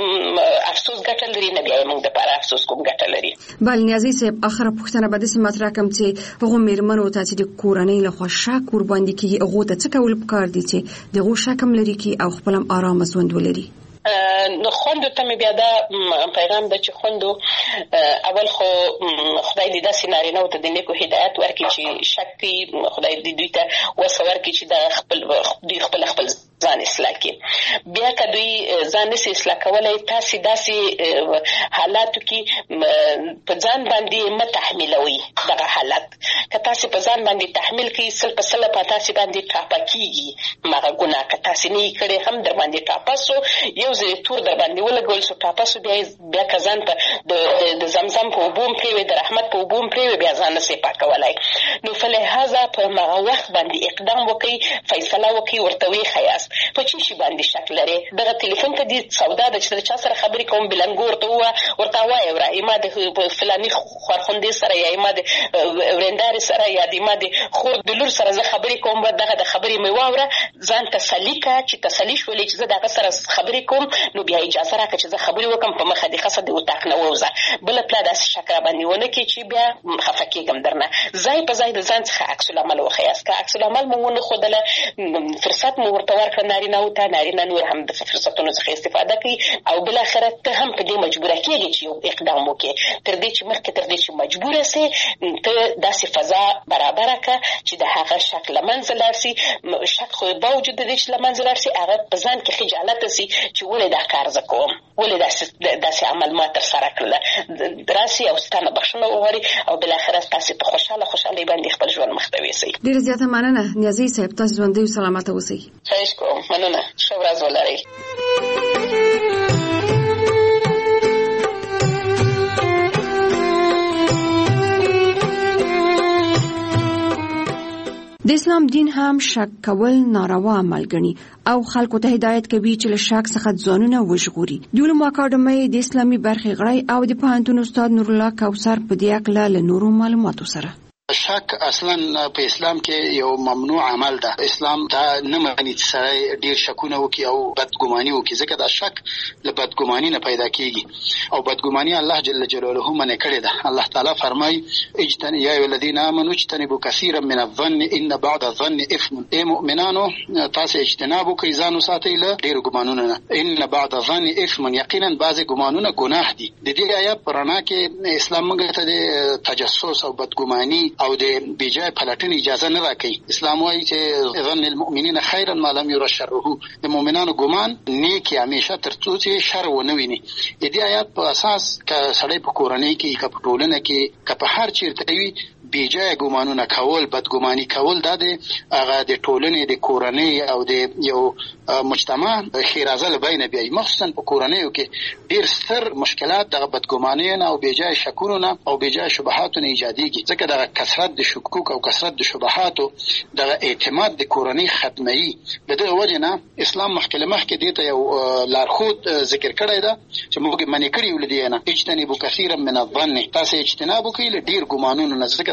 افسوس ګټه لري نه بیا یې موږ دپاره افسوس کوم ګټه لري. بله نیازي صاحب اخره پوښتنه به داسې مطرح کړم چې هغو مېرمنو ته چې د کورنۍ لخوا شک ورباندې کېږي هغو ته څه کول پکار دي چې د هغو شک هم لرې کړي او خپل هم ارامه ژوند ولري؟ نو خوندو ته مې بیا دا پیغام ده چې خوندو اول خو خدای دې داسې نارینه‌و ته د نیکو هدایت ورکړي چې شک کوي خدای دې دوی ته وسه ورکړي چې دوی خپل ځان اصلاح کړي بیا که دوی ځان نسي اصلاح کولی تاسې داسې حالاتو کې په ځان باندې مه تحمیلوئ دغه حالت که تاسې په ځان باندې تحمیل کوئ سل په سله په تاسې باندې ټاپه کېږي هغه ګناه که تاسې نه یې کړې هم در باندې ټاپه سو یو ځای تور در باندې ولګول سو ټاپه سو بیا که ځان ته د زمزم په اوبو هم پرېوې د رحمت په اوبو هم پرېوې بیا ځان نسې پاکولی نو فلهذا په هغه وخت باندې اقدام وکړئ فیصله وکړئ ورته ویې ښیاست په چی شي باندې شک لري دغه ټلیفون ته دې سودا ده چې د چا سره خبرې کوم بلنګو ورته وایه وره ما د فلاني خوارخوندې سره یا ما د ورېندارې سره یا د ما د خور د لور سره زه خبرې کوم دغه د خبرې مې واوره ځان تسلي کړه چې تسلي شولې چې زه د هغه سره خبرې کوم نو بیا اجازه راکړه چې زه خبرې وکړم په مخه دې ښه څه د اتاق نه ووځه بله پله داسې شک راباندې ونه کړي چې بیا خفه کېږم درنه ځای په ځای د ځان څخه عکس العمل وښیاست که عکس العمل مو ونه ښودله فرصت مو ورته ورکړه نارینه‌و ته نارینه نور هم د فرصتونو څخه استفاده کوي او بالاخره ته هم په دې مجبوره کېږي چې یو اقدام وکړې تر دې چې مخکې تر دې چې مجبوره سې ته داسې فضا برابره کړه چې د هغه شک له منځه لاړ سي شک خو باوجود د دې چې له منځه لاړ سي هغه په ځان کې خجالته سي چې ولې دا کار زه کوم ولې داسې عمل ما ترسره کړله راسي او ستا نه بخښنه وغواړي او بالاخره تاسې په خوشحالۍ باندې خپل ژوند مخ ته یوسئ. ډېره زیاته مننه نیازي صاحب تاسې ژوندی او سلامته اوسئ. خواهش کوم مننه ښه ورځ ولرئ. د اسلام دین هم شک کول ناروا عمل ګڼي او خلکو ته هدایت کوي چې له شک څخه ځانونه وژغوري. د علومو اکاډمۍ د اسلامي برخې غړی او د پوهنتون استاد نور الله کوثر په دې اړه له نورو معلوماتو سره شک اصلا په اسلام کې یو ممنوع عمل ده. اسلام دا نه معنی چې سړی ډیر شکونه وکړي او بدګماني وکړي ځکه دا شک له بدګماني نه پیدا کیږي او بدګماني الله جل جلاله منع کړی ده. الله تعالی فرمایي یا ایها الذین آمنوا اجتنبوا کثیرا من الظن ان بعض الظن اثم. ای مؤمنانو تاسو اجتناب وکړئ ځان وساتئ له ډیر ګمانونو نه. ان بعض الظن اثم یقینا بعض ګمانونه ګناه دي. د دې آیات پرانا کې اسلام موږ ته د تجسس او بدګماني او د بیجای پلټنې اجازه نه راکوي. اسلام وایي چې ظن المؤمنین خیرا ما لم ير شره. د مؤمنانو ګمان نیکی همیشه تر څو چې شر ونه ویني. د دې آیات په اساس که سړی په کورنۍ کې که په ټولنه کې که په هر چیرته وي بیجای ګمانونه کول بدګماني کول دا د هغه د ټولنې د کورنۍ او د یو مجتمع خیرازه لبینه بیایي. مخصوصا په کورنیو کې ډیر ستر مشکلات دغه بدګمانۍ نه او بیجای شکونو نه او بیجای شبهاتو نه ایجادېږي ځکه دغه کثرت د شکوک او کثرت د شبهاتو دغه اعتماد د کورنۍ ختموي. د دغه وجې نه اسلام مخکې دې ته یو لارښود ذکر کړی ده چې موږ منع کړي ول دي نه اجتنبوا کثیرا من الظن. تاسو اجتناب وکړئ له ډیر ګمانونو نه ځکه د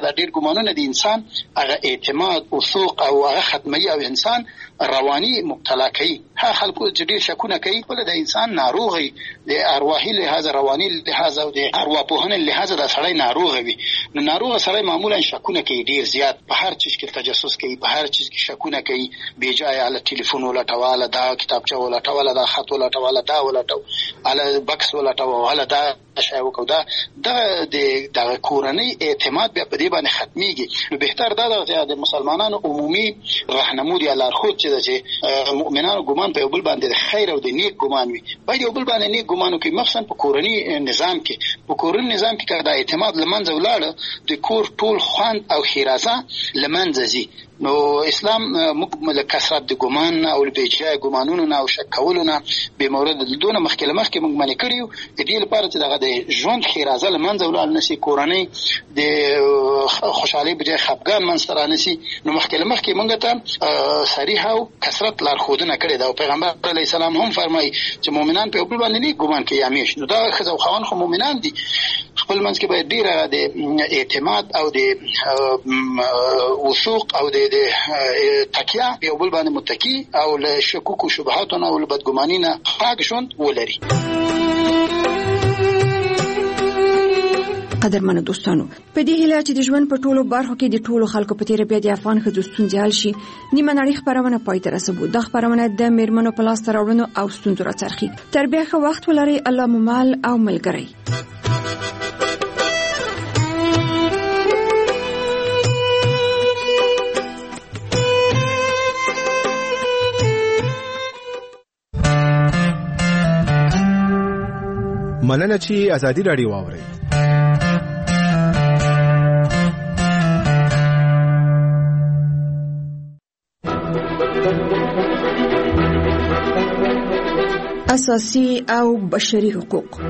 دا ډیر ګمانونه د انسان هغه اعتماد او ثوق او هغه ختمي او انسان رواني مبتلا کوي. ها خلکو چې ډیر شکونه کوي ول د انسان ناروغي د ارواحي لحاظ رواني لحاظ او د ارواپوهنې لحاظ د سړی ناروغ وي. نو ناروغ سړی معمولا شکونه کوي ډیر زیات، په هر چیز کې تجسس کوي، په هر چیز کې شکونه کوي، بې ځای ال ټلیفون ولټواله، دا کتابچه ولټواله، دا خط ولټواله، دا ولټو ال بکس ولټواله، دا شای وکړه. دا د کورنۍ اعتماد بیا په دې باندې ختميږي. نو بهتر دا د مسلمانانو عمومي راهنمود یا لارښود چې مؤمنانو ګمان په بل باندې خیر او د نیک ګمان وي، باید یو بل باندې نیک ګمان وکړي، مخصوصا په کورنۍ نظام کې. په کورنۍ نظام کې کله د اعتماد لمنځه ولاړ د کور ټول خوند او خیرازه لمنځه ځي. نو اسلام موږ له کثرت د ګمان او له بېځایه ګمانونو نه او شک کولو نه به مورد دونه مخکې موږ منې کړیو. د دې لپاره چې دغه د ژوند خیرازه لمنځه ولاړ نشي، کورنۍ د خوشحالۍ بجای خفګان منځته رانشي. نو مخکې موږ ته صریح او کثرت لارښودنه کړې ده او پیغمبر علیه السلام هم فرمایي چې مؤمنان په بل باندې نیک ګمان کوي همیش. نو دا ښځه او خاوند خو مؤمنان دي، خپل منځ کې باید ډېره د اعتماد او د وثوق او د تکیه یو بل باندې متکی او له شکوک او شبهات او له بدګمانۍ نه پاک ژوند ولري. قدرمنو دوستانو، په دې هیله چې د ژوند په ټولو برخو کې د ټولو خلکو په تیر بیا د افغان ښځو ستونزې حل شي، نیمه نړۍ خپرونه پای ته رسوو. دا خپرونه د میرمنو په لاس راوړنو او ستونزو راڅرخي. تر بیا ښه وخت ولرئ. الله مو مال او ملګری. مننه چې ازادي راډیو واورئ. اساسي او بشري حقوق.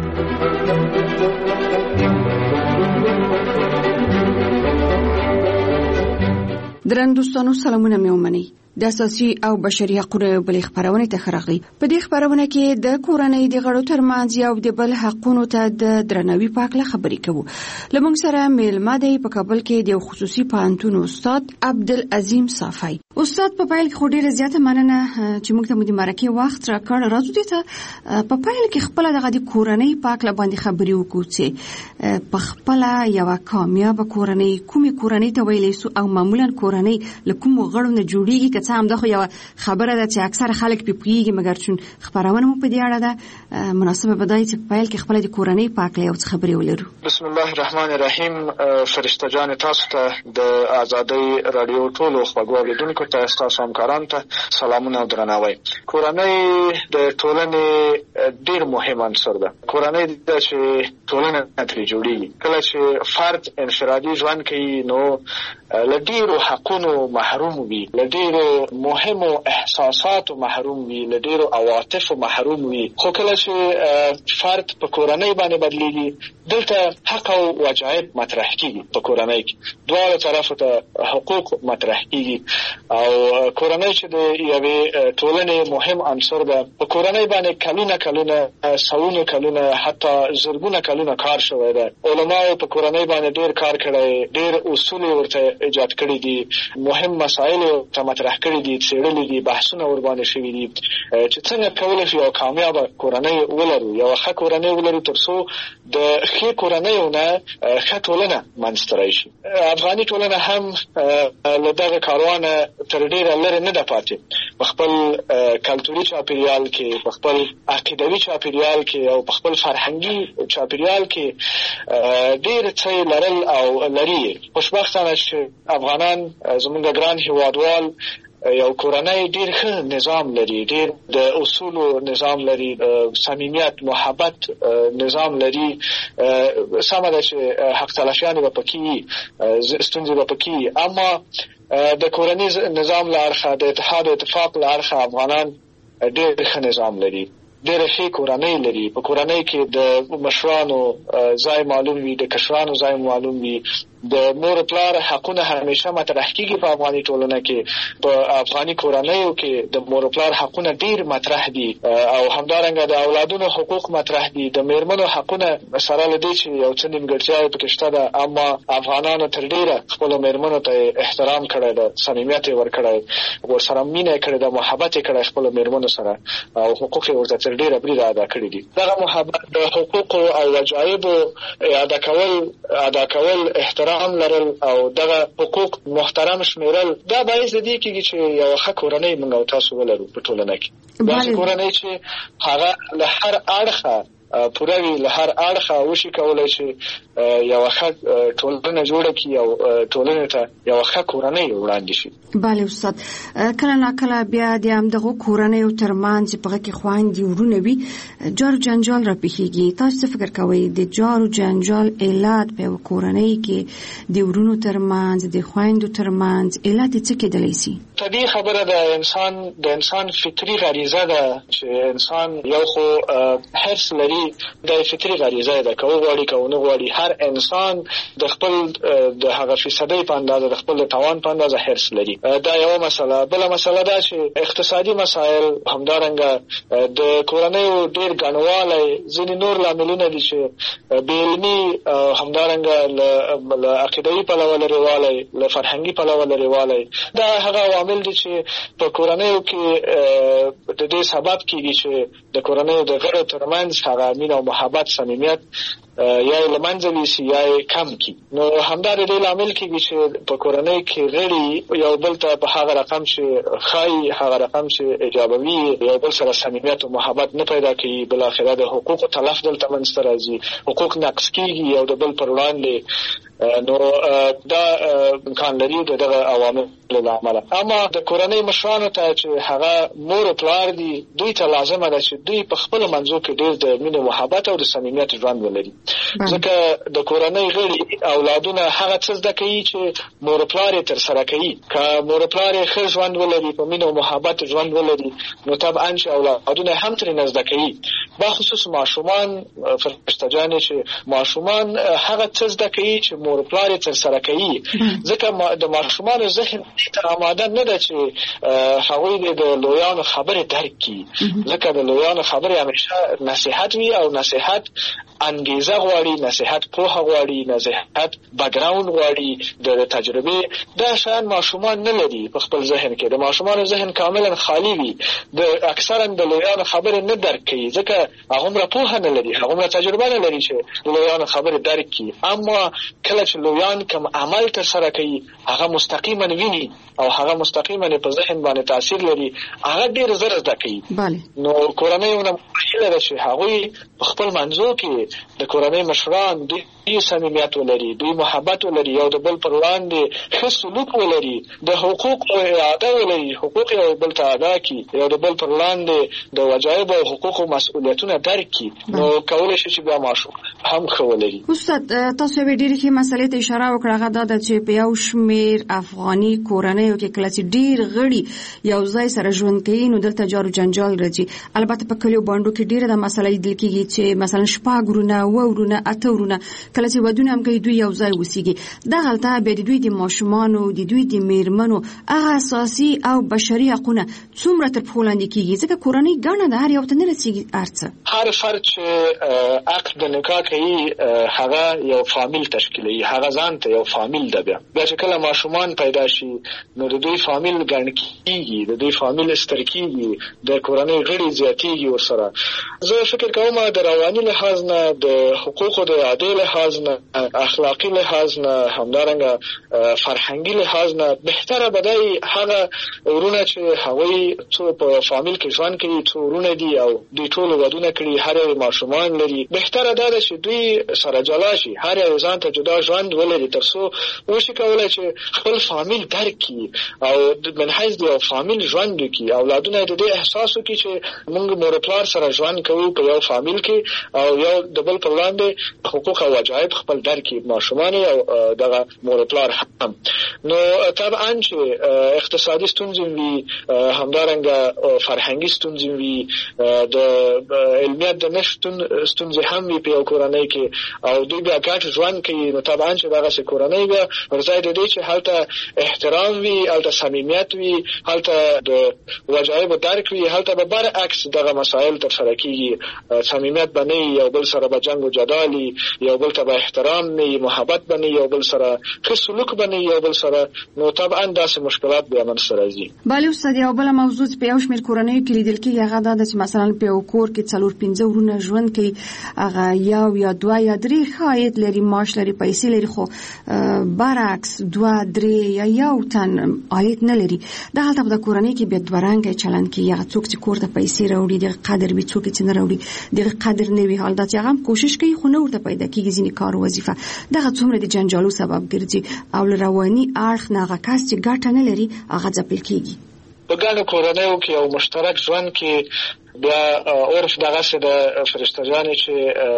درنو دوستانو، سلامونه مې ومنئ. د اساسي او بشري حقوقو بلې خبرونه ته خراغلي. په دې خبرونه کې د کورنۍ د غړو ترمنځ یو د بل حقونو ته د درناوي په اړه خبرې کوو. لمونږ سره میلمه دی په کابل کې د خصوصي پوهنتون استاد عبدالعظیم صافی. استاد، په پیل کې خو ډیره زیاته مننه چې موږ ته مو د مرکه وخت راکړ. راځو دې ته په پیل کې خپل دغه د کورنۍ په اړه باندې خبرې وکړو چې په خپل یو کامیاب کورنۍ کومې کورنۍ ته ویلې سو او معمولا کورنۍ له کوم غړو نه جوړیږي؟ که څه هم دا خو یو خبره ده چې اکثر خلک په پیږي، مګر چون خبرونه مو په دې اړه ده، مناسبه بدای چې په پیل کې خپل د کورنۍ په اړه یو څه خبرې ولرو. بسم الله الرحمن الرحیم. فرشته جان، تاسو ته د آزادۍ رادیو ټولو خبرو اوریدونکو ته، تاسو همکارانو ته سلامونه او درناوی. کورنۍ د ټولنې ډیر مهم عنصر ده. کورنۍ د چې ټولنه ترې جوړیږي. کله چې فرد انفرادي ژوند کوي نو لډیرو حقونو محروم وي، لډیرو مهمو احساساتو محروم وي، لډیرو عواطفو محروم وي. خو کله چې فرد په کورنۍ باندې بدلیږي، دلته حق او واجب مطرح کیږي. په کورنۍ کې دواړو طرفو ته حقوق مطرح کیږي او کورنۍ چې د یوې ټولنې مهم عنصر ده. په کورنۍ باندې کلونه سلونه کلونه حتی زرګونه کلونه کار شوی ده. علماو په کورنۍ باندې ډیر کار کړی، ډیر اصول ورته ایجاد کړی دي، مهم مسائل ته مطرح کړی دي، څېړلي دي، بحثونه ور باندې شوي دي چې څنګه کولای شو یو کامیابه کورنۍ ولرو، یو ښه کورنۍ ولرو، ترڅو د ښې کورنۍ نه ښه ټولنه منځته راشي. افغاني ټولنه هم له دغه کاروانه تر ډیره لرې نه ده پاتې. په خپل کلتوري چاپیریال کې، په خپل عقیدوي چاپیریال کې او په خپل فرهنګي چاپیریال کې ډیر څه لرل او لري. خوشبختانه چې افغانان زموږ ګران هیوادوال یو کورنۍ ډیر ښه نظام لري، ډیر د اصولو نظام لري، صمیمیت، محبت نظام لري. سمه ده چې حق تلاشیانې به پکې ستونزې به پکې، اما د کورنۍ نظام له اړخه، د اتحاد او اتفاق له اړخه افغانان ډیر ښه نظام لري، ډېر ښې کورنۍ لري. په کورنۍ کې د مشرانو ځای معلوم وي، د کشرانو ځای معلوم وي، د مور پلار حقونه همیشه مطرح کیږي په افغاني ټولنه کې. په افغاني کورنیو کې د مور پلار حقونه ډیر مطرح دي او همدارنګه د اولادونو حقوق مطرح دي. د میرمنو حقونه سره لدی چې یو څه نیمګړتیاوې پکې شته ده، اما افغانانو تر ډیره خپل میرمنو ته احترام کړی ده، صمیمیت یې ورکړی، ورسره مینه یې کړې ده، محبت یې کړی خپل میرمنو سره او حقوق یې ورته تر ډیره بریده ادا کړي دي. دغه محبت د حقوقو او وجایبو ادا کول احترام لرل او دغه حقوق محترم شمیرل دا باعث دي کېږي چې یو ښه کورنۍ موږ او تاسو ولرو په ټولنه کې. داسې کورنۍ چې هغه له هر اړخه پوره وي، له هر اړخه وشي کولای چې یو ښه ټولنه جوړه کړي او ټولنې ته یو ښه کورنۍ وړاندې شي. بله استاد، کله ناکله بیا د همدغو کورنیو ترمنځ په هغه کې خویندې ورونه وي جار جنجال راپېښېږي. تاسو څه فکر کوئ د جار جنجال علت په یوه کورنۍ کې د ورونو ترمنځ د خویندو ترمنځ علت یې څه کېدلی شي؟ طبیعي خبره د انسان فطري غریزه ده چې انسان یو خو حرص لري، د فطري غریزه ده، که وغواړي که ونه غواړي هر انسان د خپل د هغه فیصدۍ په اندازه د خپل توان په اندازه حرص لري. دا یوه مسله. بله مسله دا چې اقتصادي مسایل، همدارنګه د کورنیو ډېر ګڼوالی، ځینې نور لاملونه دي چې بې علمي، همدارنګه له عقیدوي پلوه لرې والی، له فرهنګي پلوه لرې والی، دا هغه عوامل دي چې په کورنیو کې د دې سبب کېږي چې د کورنیو د غړو ترمنځ هغه مینه او محبت، صمیمیت یا یې له منځه ویسي یا یې کم کړي. نو همدا د دې لامل کېږي چې په کورنۍ کې غړي یو بل ته په هغه رقم چې ښایي، هغه رقم چې ایجابوي، یو بل سره صمیمیت او محبت نه پیدا کوي. بالاخره د حقوقو تلف دلته منځته راځي، حقوق نقض کېږي یو د بل پر وړاندې. نو دا امکان لري د دغه عواملو له امله. اما د کورنۍ مشرانو ته چې هغه مور او پلار دي، دوی ته لازمه ده چې دوی په خپل منځو کې ډېر د مینې، محبت او د صمیمیت ژوند ولري. ځکه د کورنۍ غړي اولادونه هغه څه زده کوي چې مور او پلار یې ترسره کوي. که مور او پلار یې ښه ژوند ولري، په مینه او محبت ژوند ولري، نو طبعا چې اولادونه هم ترېنه زده کوي. بخصوص ماشومان، فرشته جانې، چې ماشومان هغه څه زده کوي چې مور پلار یې ترسره کوي. ځکه د ماشومانو ذهن ته آماده نه ده چې هغوی د لویانو خبرې درک کړي. ځکه د لویانو خبرې همیشه نصیحت وي او نصیحت انګیزه غواړي، نصیحت پوهه غواړي، نصیحت بګراوند غواړي، د تجربې. دا شیان ماشومان نه لري په خپل ذهن کې. د ماشومانو ذهن کاملا خالی وي، د اکثرا د لویانو خبرې نه درک کوي، ځکه هغومره پوهه نه لري، هغومره تجربه نه لري چې د لویانو خبرې درک کړي. اما کله چې لویان کوم عمل ترسره کوي، هغه مستقیما ویني او هغه مستقیما په ذهن باندې تاثیر لري، هغه ډېر زر زده کوي. نو کورنیونه مایله ده چې هغوی په خپل منځو کې د کورنۍ مشران دوی صمیمیت ولري، دوی محبت ولري، یو د بل پر وړاندې ښه سلوک ولري، د حقوقو اعاده ولري، حقوق یو بل ته ادا کړي، یو د بل پر وړاندې د وجایبو او حقوقو مسؤلیتونه درک کړي، نو کولی شي چې بیا ماشوم هم ښه ولري. استاد، تاسو یې ډېرې ښې مسلې ته اشاره وکړه، هغه دا ده چې په یو شمېر افغاني کورنیو کې کله چې ډېر غړي یو ځای سره ژوند کوي، نو دلته جار و جنجال راځي. البته په کلیو بانډو کې ډېره دا مسله لیدل کېږي چې مثلا 6 ورونه، 7 ورونه، 8 ورونه، کله چې ودونه هم کوي دوی یو ځای اوسېږي. دغلته بیا د دوی د ماشومانو، د دوی د میرمنو هغه اساسي او بشري حقونه څومره تر پښو لاندې کېږي، ځکه کورنۍ ګڼه ده، هر یو ته نه رسېږي هر څه. هر فرد چې عقد د نکاح کوي هغه یو فامیل تشکیلوي، هغه ځان ته یو فامیل ده. بیا چې کله ماشومان پیدا شي، نو د دوی فامیل ګڼ کېږي، د دوی فامیل ستر کېږي، د کورنۍ غړي زیاتېږي ورسره. زه فکر کوم د رواني لحاظ نه، د حقوقو د اعادې لحاظ نه، اخلاقي لحاظ نه، همدارنګه فرهنګي لحاظ نه بهتره به دی هغه ورونه چې هغوی څو په فامیل کې ژوند کوي، څو ورونه دي او دوی ټول ودونه کړي، هر یو ماشومان لري. بهتره دا ده چې دوی سره جلا شي، هر یو ځان ته جدا ژوند ولري، تر څو وشي کولی چې خپل فامیل درک کړي او من حیث د یو فامیل ژوند وکړي. اولادونه د دې احساس وکړي چې موږ مور پلار سره ژوند کوو په یو فامیل کې او یو د بل په وړاندې حقوق او وجایب خپل درکې ماشومان او دغه مور پلار هم. نو طبعا چې اقتصادي ستونزې وي، همدارنګه فرهنګي ستونزې وي، د علمیت د نشتون ستونزې هم وي په یو کورنۍ کې او دوی بیا ګډ ژوند کوي، نو طبعا چې دغسې کورنۍ بیا پر ځای د دې چې هلته احترام وي، هلته صمیمیت وي، هلته د وجایبو درک وي، هلته به برعکس دغه مسایل ترسره کېږي. صمیمیت به نه وي، یو بل سره به جنګ و جدال وي، یو بل ته به احترام نه وي، محبت به نه وي، یو بل سره ښه سلوک به نه وي یو بل سره، نو طبعا داسې مشکلات بیا منځته راځي. بله استاد، یو بله موضوع چې په یو شمېر کورنیو کې لیدل کېږي هغه دا ده چې مثلا په یو کور کې 4-5 ورونه ژوند کوي، هغه یو یا 2 یا 3 ښه عاید لري، معاش لري، پیسې لري، خو برعکس 2-3 یا یو تن عاید نه لري. دا هلته په کورنۍ کې بیا دوه رنګه چلند کېږي، هغه څوک چې کور ته پیسې راوړي دغه قدر وي، څوک چې نه راوړي دغه قدر نه وي. حال دا چې هغه هم کوشش کوي خو نه ورته پیدا کېږي ځینې کار او وظیفه. دغه څومره د جنجالو سبب ګرځي او له رواني اړخ نه هغه کس چې ګټه نه لري هغه ځپل کېږي. په ګڼو کورنیو کې او مشترک ژوند کې بیا عرف دغسې د فرشته جانې چې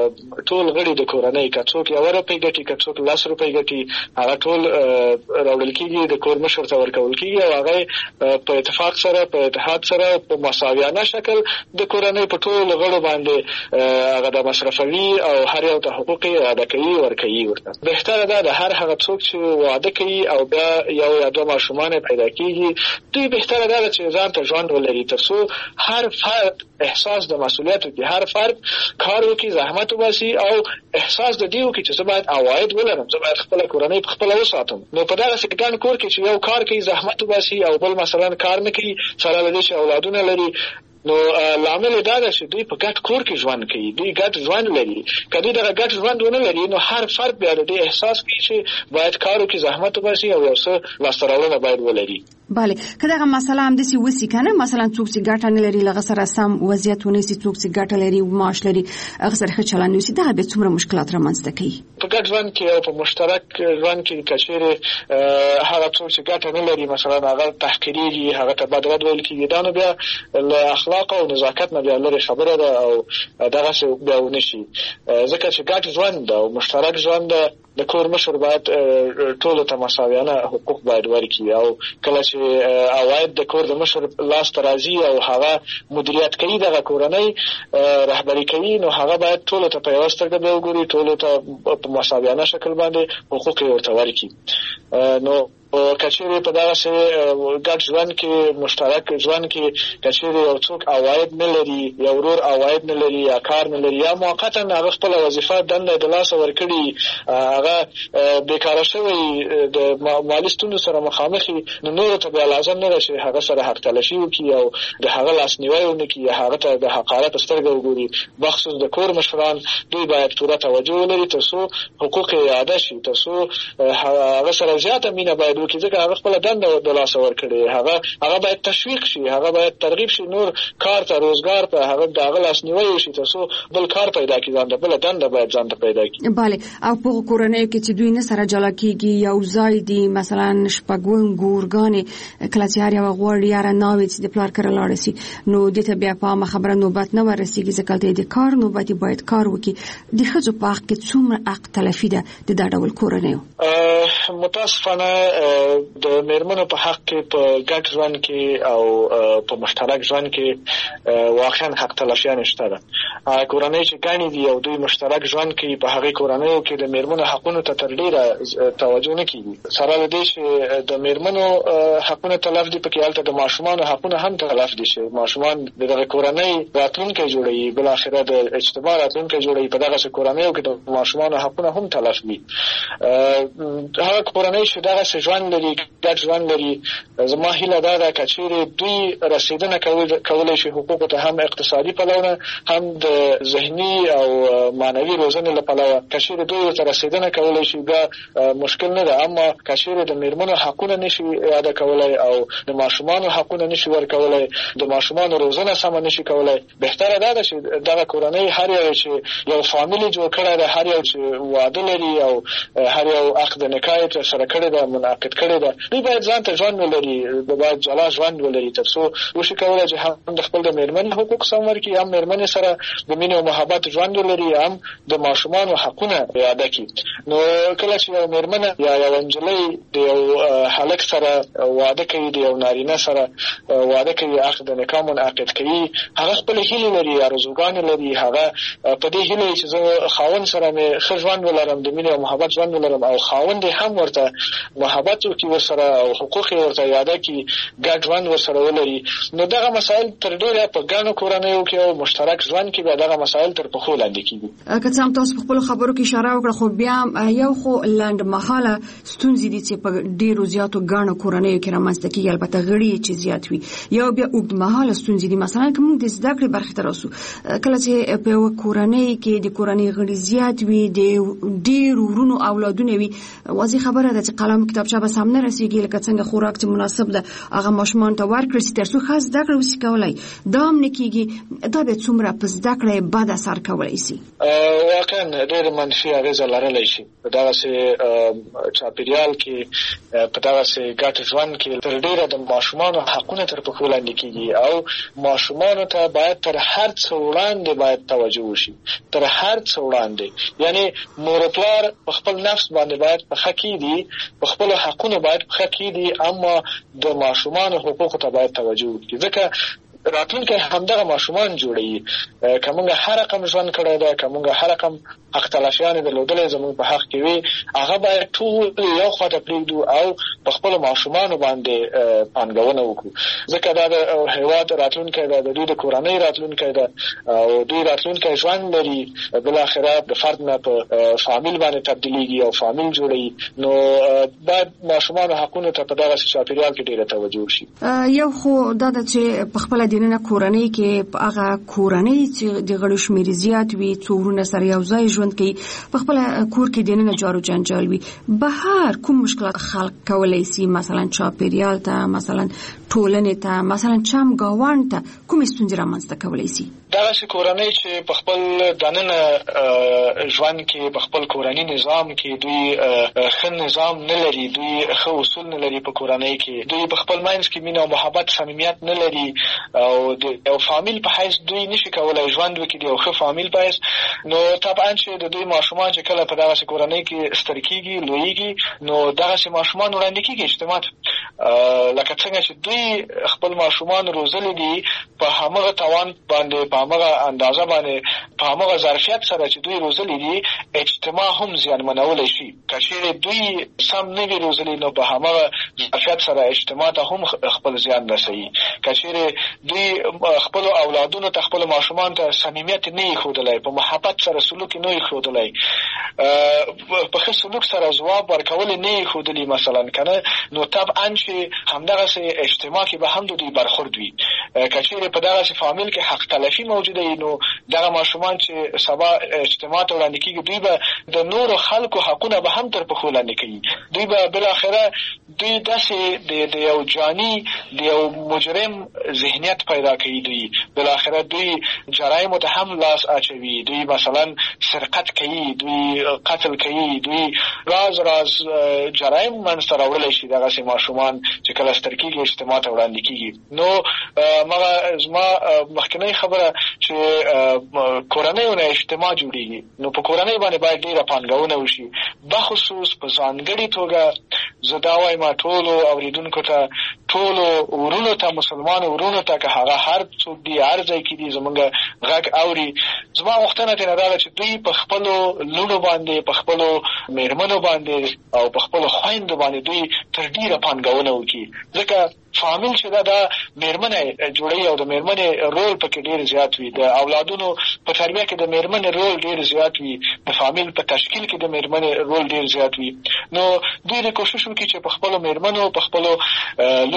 ټول غړي د کورنۍ که څوک 1 روپۍ ګټي که څوک 10 روپۍ ګټي هغه ټول راوړل کېږي، د کور مشر ته ورکول کېږي او هغه په اتفاق سره په اتحاد سره په مساویانه شکل د کورنۍ په ټولو غړو باندې هغه د مصرفوي او هر یو ته حقوق یې ادا کوي ورکوي. ورته بهتره ده د هر هغه څوک چې واده کوي او بیا یو یا 2 ماشومان پیدا کېږي، دوی بهتره ده چې ځان ته ژوند ولري تر څو هر فرد احساس د مسؤلیت وکړي، هر فرد کار وکړي، زحمت وباسي او احساس د دې وکړي چې زه باید عواید ولرم، زه باید خپله کورنۍ په خپله وساتم. نو په دغسې ګڼ کور کې چې یو کار کوي، زحمت وباسي او بل مثلا کار نه کوي، سره له دې چې اولادونه لري، نو لامل دا ده چې دوی په ګډ کور کې ژوند کوي، دوی ګډ ژوند لري. که دوی دغه ګډ ژوند ونه لري نو هر فرد بیا د دې احساس کوي چې باید کار وکړي، زحمت وباسي او یو څه لاسته راوړنه باید ولري. بله، که دغه مسله همداسې وسي که نه، مثلا څوک چې ګټه نه لري له هغه سره سم وضعیت ونیسي، څوک چې ګټه لري معاش لري هغه سره ښه چلند وسي، دغه بیا څومره مشکلات رامنځته کوي. په ګډ ژوند کې او په مشترک ژوند کې که چېرې هغه څوک چې ګټه نه لري مثلا هغه تحقیریږي، هغه ته بد رد ویل کېږي، دا نو بیا له اخلاق او نزاکت نه بیا لرې خبره ده او دغسې بیا ونه شي. ځکه چې ګډ ژوند ده او مشترک ژوند ده، د کور مشر باید ټولو ته مساویانه حقوق باید ورکړي او کله چې عواید د کور د مشر لاس ته راځي او هغه مدیریت کوي، دغه کورنۍ رهبري کوي، نو هغه باید ټولو ته په یوه سترګه بیا وګوري، ټولو ته په مساویانه شکل باندې حقوق یې ورته ورکړي. نو که چېرې په دغسې ګډ ژوند کې، مشترک ژوند کې که چېرې یو څوک عواید نه لري، یو ورور عواید نه لري یا کار نه لري یا موقتا هغه خپله وظیفه دنده د لاسه ورکړي، هغه بیکاره شوی د مالي ستونزو سره مخامخ وي، نو نورو ته بیا لازم نه ده چې هغه سره حق تلفي وکړي او د هغه لاسنیوی ونه کړي یا هغه ته د حقارت په سترګه وګوري. بخصوص د کور مشران دوی باید پوره توجه ولري تر څو حقوق یې ادا شي، تر څو هغه سره زیاته مینه باید وکړي، ځکه هغه خپله دنده د لاسه ورکړې، هغه باید تشویق شي، هغه باید ترغیب شي نور کار ته، روزګار ته، هغه د هغه لاسنیوی وشي تر څو بل کار پیدا کړي، ځان ته بله دنده باید ځان ته پیدا کړي. بله، او په کورنیو کې چې دوی نه سره جلا کېږي، یو ځای دي مثلا شپږ ګورګانې، کله چې هر یوه غواړي یاره ناوې چې د پلار کره لاړه سي، نو دې ته بیا په عامه خبره نوبت نه ورسېږي، ځکه هلته د کار نوبت باید کار وکړي. د ښځو په حق کې څومره حق تلفي ده د دا ډول کورنیو؟ متاسفانه د میرمنو په حق کې په ګډ ژوند کې او په مشترک ژوند کې واقعا حق تلفیانې شته ده. کورنۍ چې ګڼې دي او دوی مشترک ژوند کوي، په هغې کورنیو کې د میرمنو حقونو ته تر ډېره توجه نه کېږي. سره له دې چې د میرمنو حقونه تلف دي، پکې هلته د ماشومانو حقونه هم تلف دي چې ماشومان د دغه کورنۍ راتلونکی جوړوي، بالاخره د اجتماع راتلونکی جوړوي. په دغسې کورنیو کې د ماشومانو حقونه هم تلف دي. هغه کورنۍ چې دغسې ژوند لري، ګډ ژوند لري، زما هیله دا ده که چېرې دوی رسېدنه کولی شي حقوقو ته، هم اقتصادي پلوه هم د ذهني او معنوي روزنې له پلوه، که چېرې دوی ورته رسېدنه کولی شي بیا مشکل نه ده. اما که چېرې د میرمنو حقونه نشي ادا کولی او د ماشومانو حقونه نشي ورکولی، د ماشومانو روزنه سمه نشي کولی، بهتره دا ده چې دغه کورنۍ هر یو چې یو فامیل جوړ کړی ده، هر یو چې واده لري او هر یو عقد نکاح یې ترسره کړی ده، منعقد عقد کړی ده دوی باید ځان ته ژوند ولري باید جلا ژوند ولري ترڅو وشي کولای چې هم د خپل د میرمنې حقوق سم ورکړي هم میرمنې سره د مینې او محبت ژوند ولري هم د ماشومانو حقونه ادا کړي نو کله چې یو میرمنه یا یو نجلۍ د یو هلک سره واده کوي د یو نارینه سره واده کوي عقد نکاح منعقد کوي هغه خپل هیلې لري ارزوګانې لري هغه په دې هیله چې زه خاوند سره مې ښه ژوند ولرم د مینې او محبت ژوند ولرم او خاوند هم ورته محبت وکړي ورسره او حقوق ورته یاده کړي ګډ ژوند ورسره ولري نو دغه مسایل تر ډیره په ګڼو کورنیو کې او مشترک ژوند کې به دغه مسایل تر پښو لاندې کېږي. که څه هم تاسو په خپلو خبرو کې اشاره وکړه خو بیا یو خو لنډمهاله ستونزې دي چې په ډېرو زیاتو ګڼو کورنیو کې رامنځته کېږي البته غړي چې زیات وي یو بیا اوږدمهاله ستونزې دي مثلا که موږ د زده کړې برخې ته راسو کله چې په یوه کورنۍ کې د کورنۍ غړي زیات وي د ډېرو ورونو اولادونه وي واضح خبره ده چې قلم کتابچه به سم نه رسېږي لکه څنګه خوراک چې مناسب ده هغه ماشومانو ته ورکړل شي تر څو ښه زده کړه وشي کولی دا هم نه کېږي دا بیا څومره په زده کړه یې بد اثر کولی شي واقعا ډېر منفي اغېزه لرلی شي په دغسې چاپېریال کې په دغسې ګډ ژوند کې تر ډېره د ماشومانو حقونه تر پښو لاندې کېږي او ماشومانو ته باید تر هر څه وړاندې باید توجه وشي تر هر څه وړاندې یعنی مور او پلار په خپل نفس باندې باید پخه کېږدي په خپلو حقونو باید پخه کېږدي اما د ماشومانو حقوقو ته باید توجه وکړي ځکه راتلونکی همدغه ماشومان جوړوي که موږ هر رقم ژوند کړی ده که موږ هر رقم حق تلاشیانې درلودلی زموږ په حق کې وي هغه باید ټول یو خوا ته پرېږدو او په خپلو ماشومانو باندې پانګونه وکړو ځکه دا د هېواد راتلونکی ده د دوی د کورنۍ راتلونکی ده او دوی راتلونکی ژوند لري بالاخره د فرد نه په فامیل باندې تبدیلیږي او فامیل جوړوي نو باید ماشومانو حقونو ته په دغسې چاپېریال کې ډېره توجه وشي. یو خو دا ده چې په خپله دننه کورنۍ کې هغه کورنۍ چې د غړو شمېر زیات وي څو وروڼه سره یو ځای ژوند کوي په خپل کور کې دننه جارو جنجال وي بهر کوم مشکلات خلق کولی شي مثلا چاپېریال ته مثلا ټولنې ته مثلا چمګاوند ته کوم ستونزې رامنځته کولی شي دغسې کورنۍ چې په خپل دننه ژوند کې په خپل کورني نظام کې دوی ښه نظام نه لري دوی ښه اصول نه لري په کورنۍ کې دوی په خپل منځ کې مینه او محبت صمیمیت نه لري او د یو فامیل په حیث دوی نشي کولی ژوند وکړي د یو ښه فامیل په حیث نو طبعا چې د دوی ماشومان چې کله په دغسې کورنۍ کې ستر کېږي لویېږي نو دغسې ماشومان وړاندې کېږي اجتماع لکه څنګه چې دوی خپل ماشومان روزلي دي په همغه توان باندې په همغه اندازه باندې په همغه ظرفیت سره چې دوی روزلي دي اجتماع هم زیانمنولی شي که چیرې دوی سم نه وي روزلي نو په همغه ظرفیت سره اجتماع ته هم خپل زیان رسوي که چیرې دوی خپلو اولادونو ته خپلو ماشومان ته صمیمیت نه یې ښودلی په محبت سره سلوک نه یې ښودلی په ښه سلوک سره ځواب ورکول نه یې ښودلي مثلا که نه نو طبعا چې همدغسې اجتماع کې به هم د دوی برخورد وي که چیرې په دغسې فامیل کې حق تلفي موجوده وي نو دغه ماشومان چې سبا اجتماع ته وړاندې کېږي دوی به د نورو خلکو حقونه به هم تر پښو لاندې کوي دوی به بالاخره دوی داسې د یو جاني د یو مجرم ذهنیت پیدا کوي دوی بالاخره دوی جرایمو ته هم لاس اچوي دوی مثلا سرقت کوي دوی قتل کوي دوی راز جرایم منځته راوړلی شي دغسې ماشومان چې کله ستر کېږي اجتماع ته وړاندې کېږي نو مغه زما مخکنۍ خبره چې کورنیو نه اجتماع جوړېږي نو په کورنۍ باندې باید ډېره پانګونه وشي بخصوص په ځانګړې توګه زه دا وایم ټولو اورېدونکو ته ټولو ورونو ته مسلمانو ورونو ته که هغه هر څوک دي هر ځای کې دي زمونږ غږ اوري زما غوښتنه ترې دا ده چې دوی په خپلو لوڼو باندې په خپلو مېرمنو باندې او په خپلو خویندو باندې دوی تر ډېره پانګونه وکړي ځکه فامیل چې دا مېرمنې جوړوي او د مېرمنې رول پکې ډېر زیات وي د اولادونو په تربیه کې د مېرمنې رول ډېر زیات وي د فامیل په تشکیل کې د مېرمنې رول ډېر زیات وي نو دوی د کوشش وکړي چې په خپلو مېرمنو په خپلو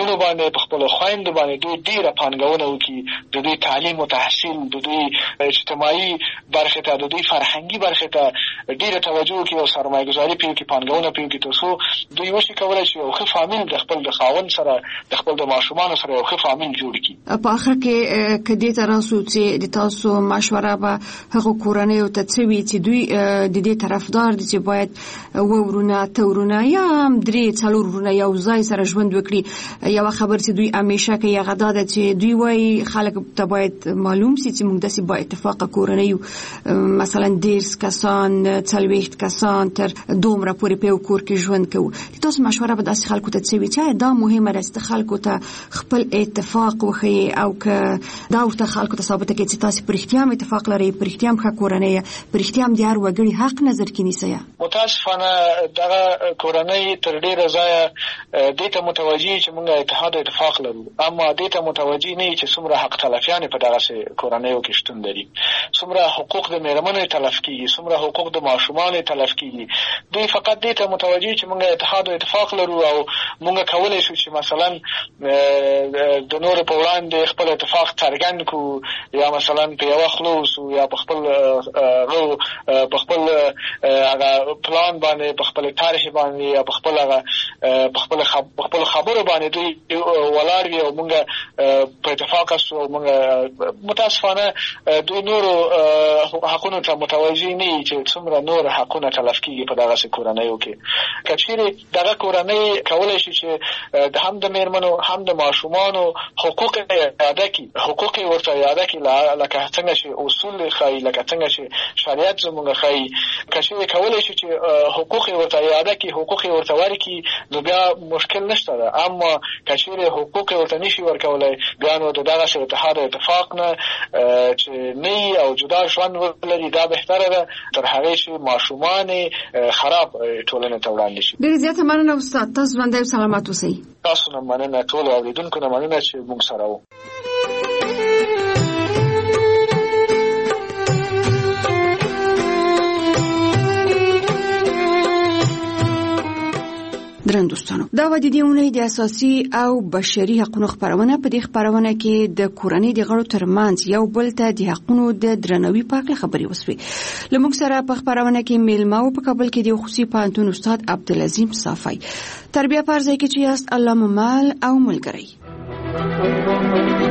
ورونو باندې په خپل خويندو باندې دوی ډیره پانګونه وکړي، د دوی تعلیم او تحصیل، د دوی اجتماعي برخه ته، د دوی فرهنګي برخه ته ډیره توجه وکړي او سرمایه‌ګذاري پیو کې پانګونه پیو کې ترڅو دوی وشي کولای شي یو ښه فامیل د خپل د خاوند سره د خپل د ماشومانو سره یو ښه فامیل جوړ کړي. په اخر کې کدی تراسو چې د تاسو مشوره به هغه کورنۍ او تڅوي چې دوی د دې طرفدار دي چې باید ورونه تورونه یا درې څلور ورونه یو ځای سره ژوند وکړي. یو خبر چې دوی همیشه کې یغه داده چې دوی وایي خلک ته باید معلوم شي چې موږ داسې با اتفاق کورنۍ مثلا 10 کسان 40 کسان تر دومره پورې په کور کې ژوند کوي. تاسو مشوره به داسې خلکو ته څه وی چې دا مهمه ده چې خلکو ته خپل اتفاق وخی او که دا ورته خلکو ته ثابت کړي چې تاسو پر اختیار اتفاق لري، پر اختیار ښه کورنۍ، پر اختیار د هر وګړي حق نظر کې نیسي. متاسفانه دغه کورنۍ تر ډیره ځایه دې ته متوجي چې موږ اتحاد او اتفاق لرو، اما دې ته متوجي نه چې څومره حق تلفیان په دغه کورنۍ کې شتون لري، څومره حقوق د میرمنو تلف کیږي، څومره حقوق د ماشومانو تلف کیږي. دوی فقط دې ته متوجي چې موږ اتحاد او اتفاق لرو او موږ کولای شو چې مثلا د نور په وړاندې خپل اتفاق څرګند کو، یا مثلا په یو خلوص یا په خپل په خپل هغه پلان باندې، په خپل تاریخ باندې، یا په خپل هغه په خپل خبرو باندې دوی ولاړ وي او موږ په اتفاق سو. موږ متاسفانه دوی نور حقونو ته متوجي نه چې څومره نور حقونه تلف کیږي په دغه کورنیو کې. کچېرې دغه کورنۍ کولای شي چې هم د میرمنو هم د ماشومانو حقوق ادا کړي، حقوق ورته ادا کړي لکه څنګه چې اصول ښایي، لکه څنګه چې شریعت زموږ ښایي. کچېرې کولای شي چې حقوق ورته ادا کړي، حقوق ورته ورکړي، نو بیا مشکل نشته ده. اما کچېرې حقوق ورته نشي ورکولای، بیا نو دغه اتحاد او اتفاق نه چې نه او جدا ژوند ولري، دا بهتره ده تر هغه چې ماشومان خراب ټولنه ته وړاندې شي. ډېر زیات مننه استاد، تاسو باندې سلامات اوسئ. تاسو نه مننه، ټول اوریدونکو نه مننه چې موږ سره وو. درنو دوستانو، دا و د دې اونۍ د اساسي او بشري حقوقو خبرونه. په دې خبرونه کې د کورنۍ د غړو ترمنځ یو بل ته د حقوقو د درناوي په اړه خبرې وشوې. لمونږ سره په خبرونه کې میلمه او په کابل کې د خصوصي پوهنتون استاد عبدالعظیم صافی. تربیه پرځای کې چې یاست الله ممل او ملګری.